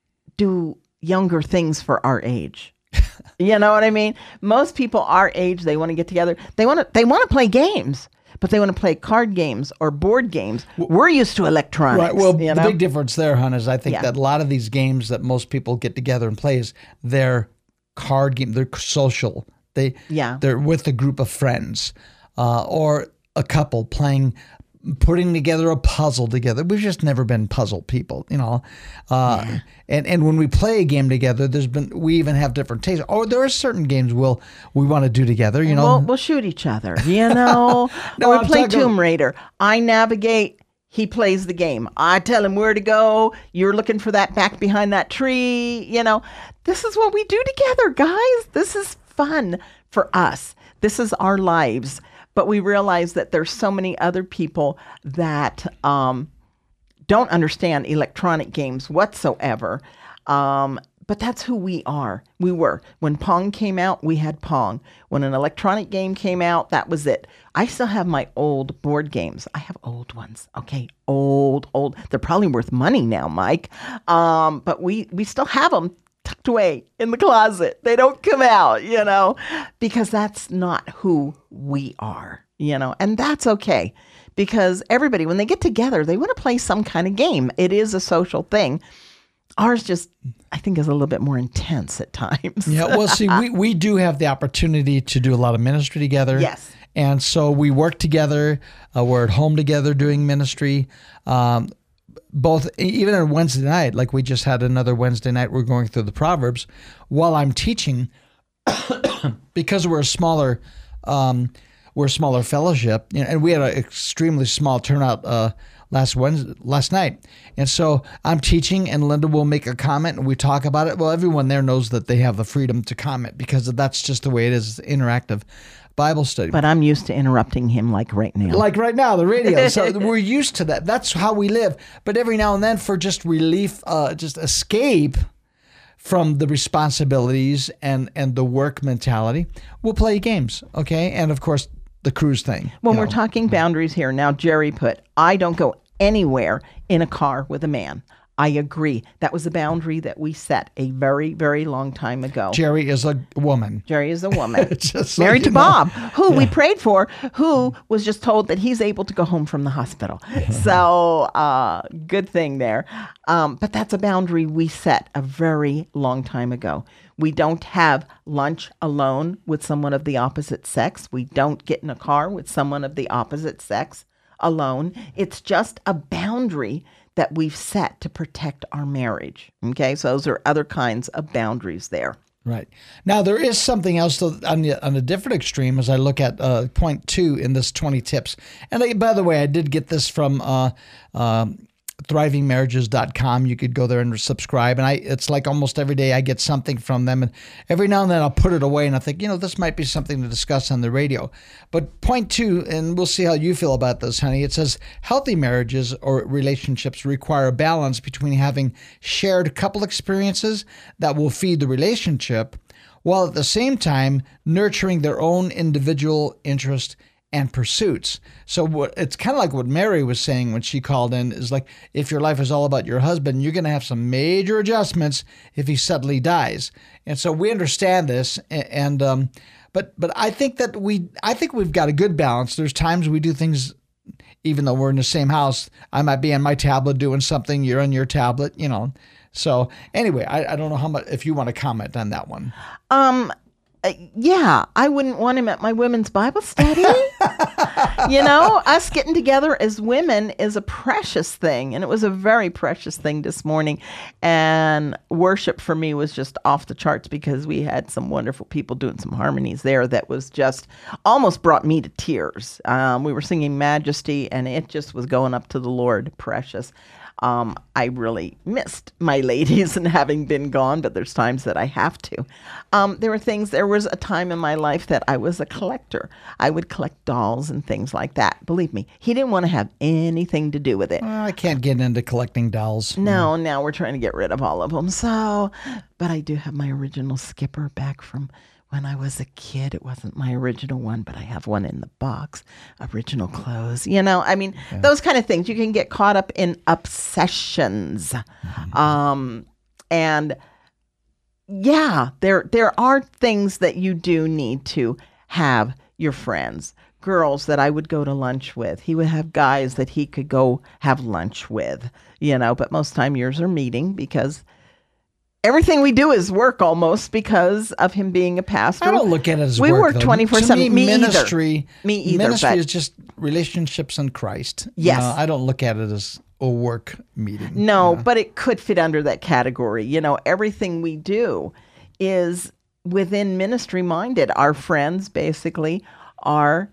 [SPEAKER 2] do younger things for our age. You know what I mean? Most people our age, they want to get together. They want to they want to play games, but they want to play card games or board games. We're used to electronics.
[SPEAKER 3] Right. Well,
[SPEAKER 2] you
[SPEAKER 3] the
[SPEAKER 2] know?
[SPEAKER 3] big difference there, hon, is I think
[SPEAKER 2] Yeah.
[SPEAKER 3] that a lot of these games that most people get together and play is they're card game. They're social. They
[SPEAKER 2] Yeah.
[SPEAKER 3] They're with a group of friends uh, or a couple playing putting together a puzzle together. We've just never been puzzle people, you know. Uh, yeah. And and when we play a game together, there's been we even have different tastes. Or there are certain games we'll we want to do together, you know.
[SPEAKER 2] We'll, we'll shoot each other, you know.
[SPEAKER 3] No,
[SPEAKER 2] or
[SPEAKER 3] I'm
[SPEAKER 2] play
[SPEAKER 3] talking-
[SPEAKER 2] Tomb Raider. I navigate. He plays the game. I tell him where to go. You're looking for that back behind that tree. You know, this is what we do together, guys. This is fun for us. This is our lives. But we realize that there's so many other people that um, don't understand electronic games whatsoever. Um, but that's who we are. We were. When Pong came out, we had Pong. When an electronic game came out, that was it. I still have my old board games. I have old ones. Okay, old, old. They're probably worth money now, Mike. Um, but we, we still have them tucked away in the closet. They don't come out, you know, because that's not who we are, you know, and that's okay. Because everybody, when they get together, they want to play some kind of game. It is a social thing. Ours just, I think, is a little bit more intense at times.
[SPEAKER 3] Yeah, well, see, we, we do have the opportunity to do a lot of ministry together.
[SPEAKER 2] Yes.
[SPEAKER 3] And so we work together. Uh, we're at home together doing ministry. Um, both, even on Wednesday night, like we just had another Wednesday night, we're going through the Proverbs while I'm teaching, because we're a smaller, um, we're a smaller fellowship, you know, and we had an extremely small turnout uh, last Wednesday, last night. And so I'm teaching, and Linda will make a comment, and we talk about it. Well, everyone there knows that they have the freedom to comment because that's just the way it is. It's interactive Bible study.
[SPEAKER 2] But I'm used to interrupting him like right now.
[SPEAKER 3] Like right now, the radio. So we're used to that. That's how we live. But every now and then, for just relief, uh, just escape from the responsibilities and, and the work mentality, we'll play games, okay? And of course, the cruise thing.
[SPEAKER 2] When
[SPEAKER 3] you
[SPEAKER 2] we're
[SPEAKER 3] know.
[SPEAKER 2] talking boundaries here, now Jerry put, I don't go anywhere in a car with a man. I agree. That was a boundary that we set a very, very long time ago.
[SPEAKER 3] Jerry is a woman.
[SPEAKER 2] Jerry is a woman.
[SPEAKER 3] Just so
[SPEAKER 2] married
[SPEAKER 3] you
[SPEAKER 2] to
[SPEAKER 3] know.
[SPEAKER 2] Bob, who we prayed for, who was just told that he's able to go home from the hospital. So uh, good thing there. Um, but that's a boundary we set a very long time ago. We don't have lunch alone with someone of the opposite sex. We don't get in a car with someone of the opposite sex alone. It's just a boundary that we've set to protect our marriage. Okay, so those are other kinds of boundaries there.
[SPEAKER 3] Right. Now, there is something else though, on the on a different extreme as I look at uh, point two in this twenty tips. And I, by the way, I did get this from uh, um, thriving marriages dot com. You could go there and subscribe. And I, it's like almost every day I get something from them. And every now and then I'll put it away and I think, you know, this might be something to discuss on the radio. But point two, and we'll see how you feel about this, honey. It says healthy marriages or relationships require a balance between having shared couple experiences that will feed the relationship, while at the same time nurturing their own individual interest and pursuits. So what it's kind of like what Mary was saying when she called in is like, if your life is all about your husband, you're going to have some major adjustments if he suddenly dies. And so we understand this. And, um, but, but I think that we, I think we've got a good balance. There's times we do things, even though we're in the same house, I might be on my tablet doing something. You're on your tablet, you know? So anyway, I, I don't know how much, if you want to comment on that one.
[SPEAKER 2] Um, uh, yeah, I wouldn't want him at my women's Bible study. You know, us getting together as women is a precious thing. And it was a very precious thing this morning. And worship for me was just off the charts because we had some wonderful people doing some harmonies there that was just almost brought me to tears. Um, we were singing Majesty and it just was going up to the Lord, precious. Um, I really missed my ladies and having been gone, but there's times that I have to. Um, there were things, there was a time in my life that I was a collector. I would collect dolls and things like that. Believe me, he didn't want to have anything to do with it.
[SPEAKER 3] Well, I can't get into collecting dolls.
[SPEAKER 2] No, now we're trying to get rid of all of them. So, but I do have my original Skipper back from when I was a kid. It wasn't my original one, but I have one in the box. Original clothes. You know, I mean, yeah. Those kind of things. You can get caught up in obsessions. Mm-hmm. Um, and yeah, there there are things that you do need to have your friends. Girls that I would go to lunch with. He would have guys that he could go have lunch with, you know, but most time yours are meeting because everything we do is work almost because of him being a pastor.
[SPEAKER 3] I don't look at it as
[SPEAKER 2] we
[SPEAKER 3] work.
[SPEAKER 2] work
[SPEAKER 3] though.
[SPEAKER 2] twenty-four
[SPEAKER 3] To
[SPEAKER 2] seven.
[SPEAKER 3] me,
[SPEAKER 2] Me
[SPEAKER 3] ministry,
[SPEAKER 2] either. Me either.
[SPEAKER 3] Ministry
[SPEAKER 2] but
[SPEAKER 3] is just relationships in Christ. You
[SPEAKER 2] Yes.
[SPEAKER 3] know, I don't look at it as a work meeting.
[SPEAKER 2] no, but it could fit under that category. You know, everything we do is within ministry minded. Our friends basically are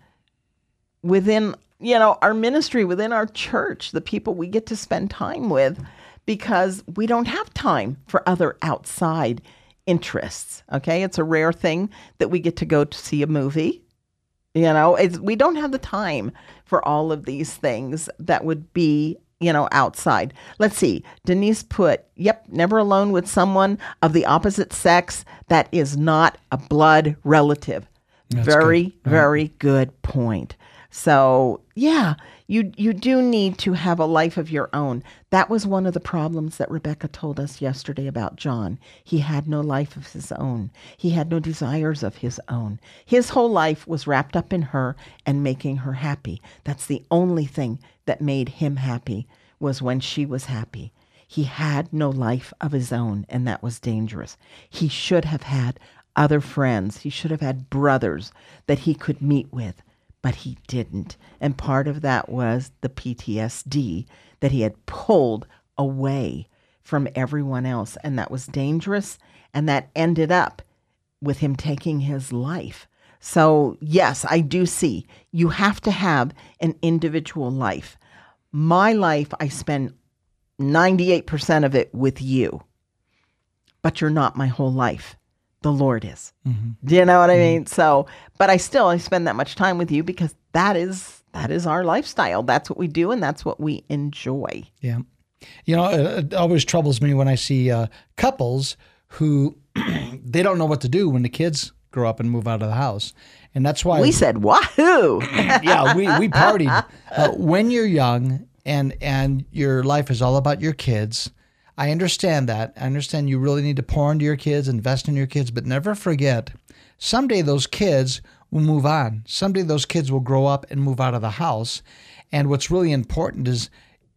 [SPEAKER 2] within, you know, our ministry, within our church, the people we get to spend time with, because we don't have time for other outside interests. Okay. It's a rare thing that we get to go to see a movie. You know, it's, we don't have the time for all of these things that would be, you know, outside. Let's see. Denise put, yep, never alone with someone of the opposite sex that is not a blood relative.
[SPEAKER 3] That's
[SPEAKER 2] very,
[SPEAKER 3] good.
[SPEAKER 2] very good point. So, yeah, you you do need to have a life of your own. That was one of the problems that Rebecca told us yesterday about John. He had no life of his own. He had no desires of his own. His whole life was wrapped up in her and making her happy. That's the only thing that made him happy, was when she was happy. He had no life of his own, and that was dangerous. He should have had other friends. He should have had brothers that he could meet with. But he didn't. And part of that was the P T S D, that he had pulled away from everyone else. And that was dangerous. And that ended up with him taking his life. So, yes, I do see you have to have an individual life. My life, I spend ninety-eight percent of it with you. But you're not my whole life. The Lord is. Mm-hmm. Do you know what I mean? Mm-hmm. So, but I still, I spend that much time with you because that is, that is our lifestyle. That's what we do. And that's what we enjoy.
[SPEAKER 3] Yeah. You know, it, it always troubles me when I see uh, couples who, they don't know what to do when the kids grow up and move out of the house. And that's why
[SPEAKER 2] we said, wahoo.
[SPEAKER 3] yeah, we, we partied. Uh, when you're young and, and your life is all about your kids, I understand that. I understand you really need to pour into your kids, invest in your kids, but never forget, someday those kids will move on. Someday those kids will grow up and move out of the house. And what's really important is,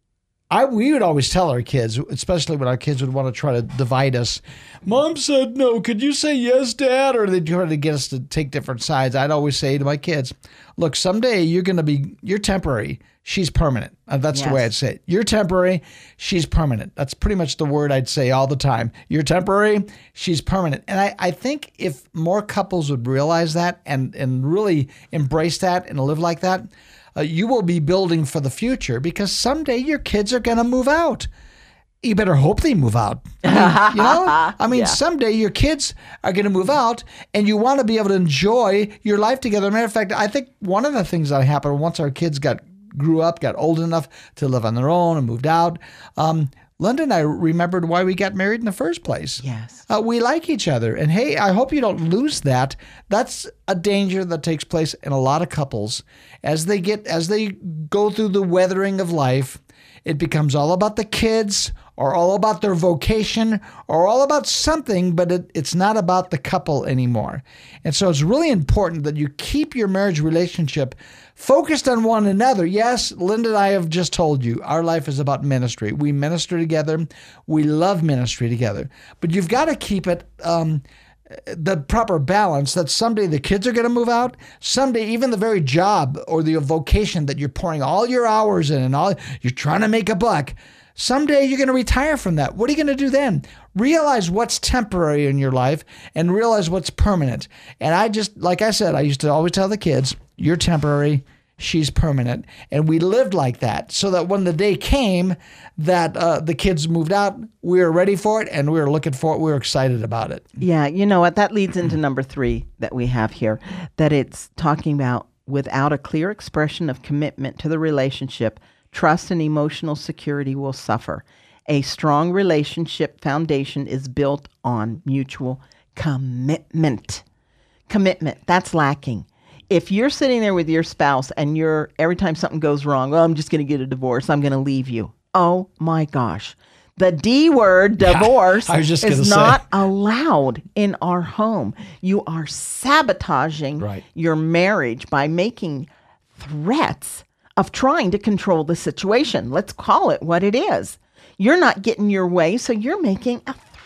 [SPEAKER 3] I we would always tell our kids, especially when our kids would want to try to divide us, Mom said no, could you say yes, Dad? Or they'd try to get us to take different sides. I'd always say to my kids, look, someday you're going to be, you're temporary. She's permanent. Uh, that's yes. the way I'd say it. You're temporary. She's permanent. That's pretty much the word I'd say all the time. You're temporary. She's permanent. And I, I think if more couples would realize that and, and really embrace that and live like that, uh, you will be building for the future, because someday your kids are going to move out. You better hope they move out. I mean, you know, I mean, yeah. someday your kids are going to move out, and you want to be able to enjoy your life together. Matter of fact, I think one of the things that happened once our kids got grew up, got old enough to live on their own and moved out, um, Linda and I remembered why we got married in the first place.
[SPEAKER 2] Yes.
[SPEAKER 3] Uh, we like each other. And hey, I hope you don't lose that. That's a danger that takes place in a lot of couples. As they get, as they go through the weathering of life, it becomes all about the kids or all about their vocation or all about something, but it, it's not about the couple anymore. And so it's really important that you keep your marriage relationship focused on one another. Yes, Linda and I have just told you, our life is about ministry. We minister together. We love ministry together. But you've got to keep it um, the proper balance that someday the kids are going to move out. Someday even the very job or the vocation that you're pouring all your hours in and all you're trying to make a buck, someday you're going to retire from that. What are you going to do then? Realize what's temporary in your life and realize what's permanent. And I just, like I said, I used to always tell the kids, you're temporary, she's permanent. And we lived like that so that when the day came that uh, the kids moved out, we were ready for it and we were looking for it. We were excited about it.
[SPEAKER 2] Yeah, you know what? That leads into number three that we have here, that it's talking about without a clear expression of commitment to the relationship, trust and emotional security will suffer. A strong relationship foundation is built on mutual commitment. Commitment, that's lacking. If you're sitting there with your spouse and you're, every time something goes wrong, oh, I'm just going to get a divorce, I'm going to leave you. Oh my gosh. The D word, divorce,
[SPEAKER 3] yeah, is
[SPEAKER 2] say. not allowed in our home. You are sabotaging
[SPEAKER 3] right.
[SPEAKER 2] your marriage by making threats of trying to control the situation. Let's call it what it is. You're not getting your way, so you're making a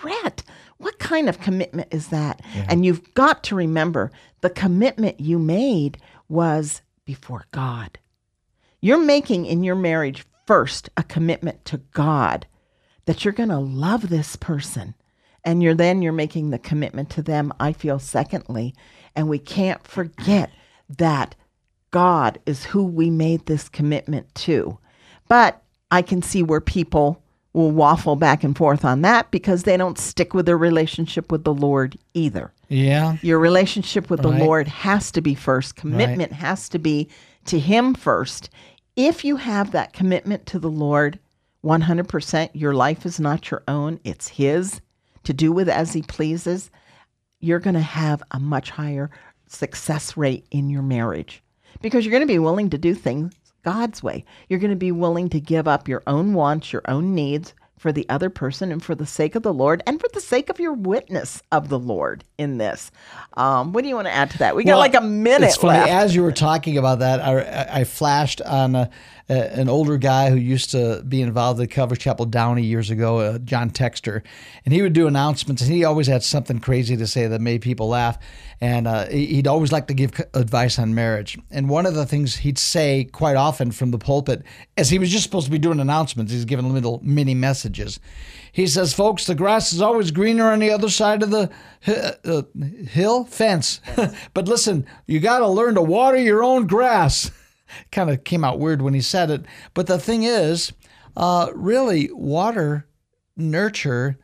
[SPEAKER 2] regret. What kind of commitment is that? Yeah. And you've got to remember the commitment you made was before God. You're making in your marriage first a commitment to God that you're going to love this person. And you're then you're making the commitment to them, I feel, secondly. And we can't forget that God is who we made this commitment to. But I can see where people will waffle back and forth on that because they don't stick with their relationship with the Lord either.
[SPEAKER 3] Yeah.
[SPEAKER 2] Your relationship with
[SPEAKER 3] Right.
[SPEAKER 2] the Lord has to be first. Commitment
[SPEAKER 3] Right.
[SPEAKER 2] has to be to Him first. If you have that commitment to the Lord, one hundred percent, your life is not your own. It's His to do with as He pleases. You're going to have a much higher success rate in your marriage because you're going to be willing to do things God's way. You're going to be willing to give up your own wants, your own needs for the other person and for the sake of the Lord and for the sake of your witness of the Lord in this. Um, what do you want to add to that? We got
[SPEAKER 3] Well,
[SPEAKER 2] like a minute
[SPEAKER 3] It's funny,
[SPEAKER 2] left.
[SPEAKER 3] as you were talking about that, I, I flashed on a, a, an older guy who used to be involved at Calvary Chapel Downey years ago, uh, John Texter, and he would do announcements, and he always had something crazy to say that made people laugh, and uh, he'd always like to give advice on marriage. And one of the things he'd say quite often from the pulpit, as he was just supposed to be doing announcements, he's giving little mini messages. He says, folks, the grass is always greener on the other side of the uh, hill fence. But listen, you got to learn to water your own grass. Kind of came out weird when he said it. But the thing is, uh, really, water, nurture,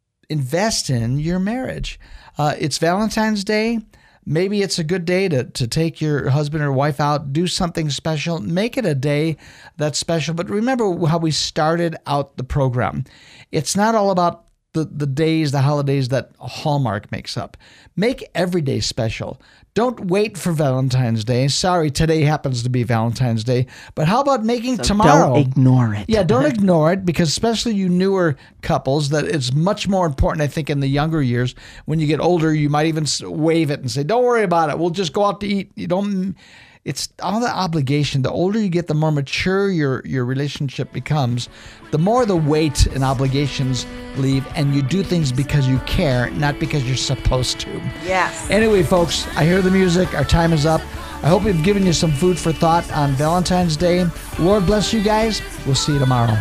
[SPEAKER 3] invest in your marriage. Uh, it's Valentine's Day. Maybe it's a good day to, to take your husband or wife out, do something special, make it a day that's special. But remember how we started out the program. It's not all about the, the days, the holidays that Hallmark makes up. Make every day special. Don't wait for Valentine's Day. Sorry, today happens to be Valentine's Day. But how about making
[SPEAKER 2] So
[SPEAKER 3] tomorrow?
[SPEAKER 2] don't ignore it.
[SPEAKER 3] Yeah, don't ignore it, because especially you newer couples, that it's much more important, I think, in the younger years. When you get older, you might even wave it and say, don't worry about it. We'll just go out to eat. You don't... It's all the obligation. The older you get, the more mature your, your relationship becomes, the more the weight and obligations leave, and you do things because you care, not because you're supposed to.
[SPEAKER 2] Yes.
[SPEAKER 3] Anyway, folks, I hear the music. Our time is up. I hope we've given you some food for thought on Valentine's Day. Lord bless you guys. We'll see you tomorrow.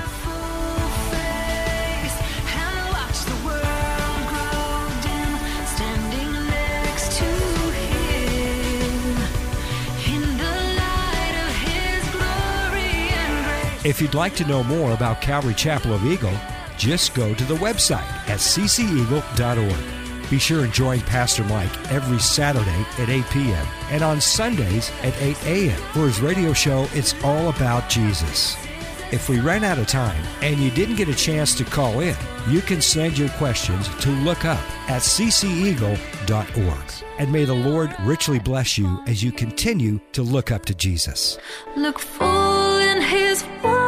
[SPEAKER 1] If you'd like to know more about Calvary Chapel of Eagle, just go to the website at c c eagle dot org. Be sure and join Pastor Mike every Saturday at eight p.m. and on Sundays at eight a.m. for his radio show, It's All About Jesus. If we ran out of time and you didn't get a chance to call in, you can send your questions to look up at c c eagle dot org. And may the Lord richly bless you as you continue to look up to Jesus.
[SPEAKER 5] Look full in His word.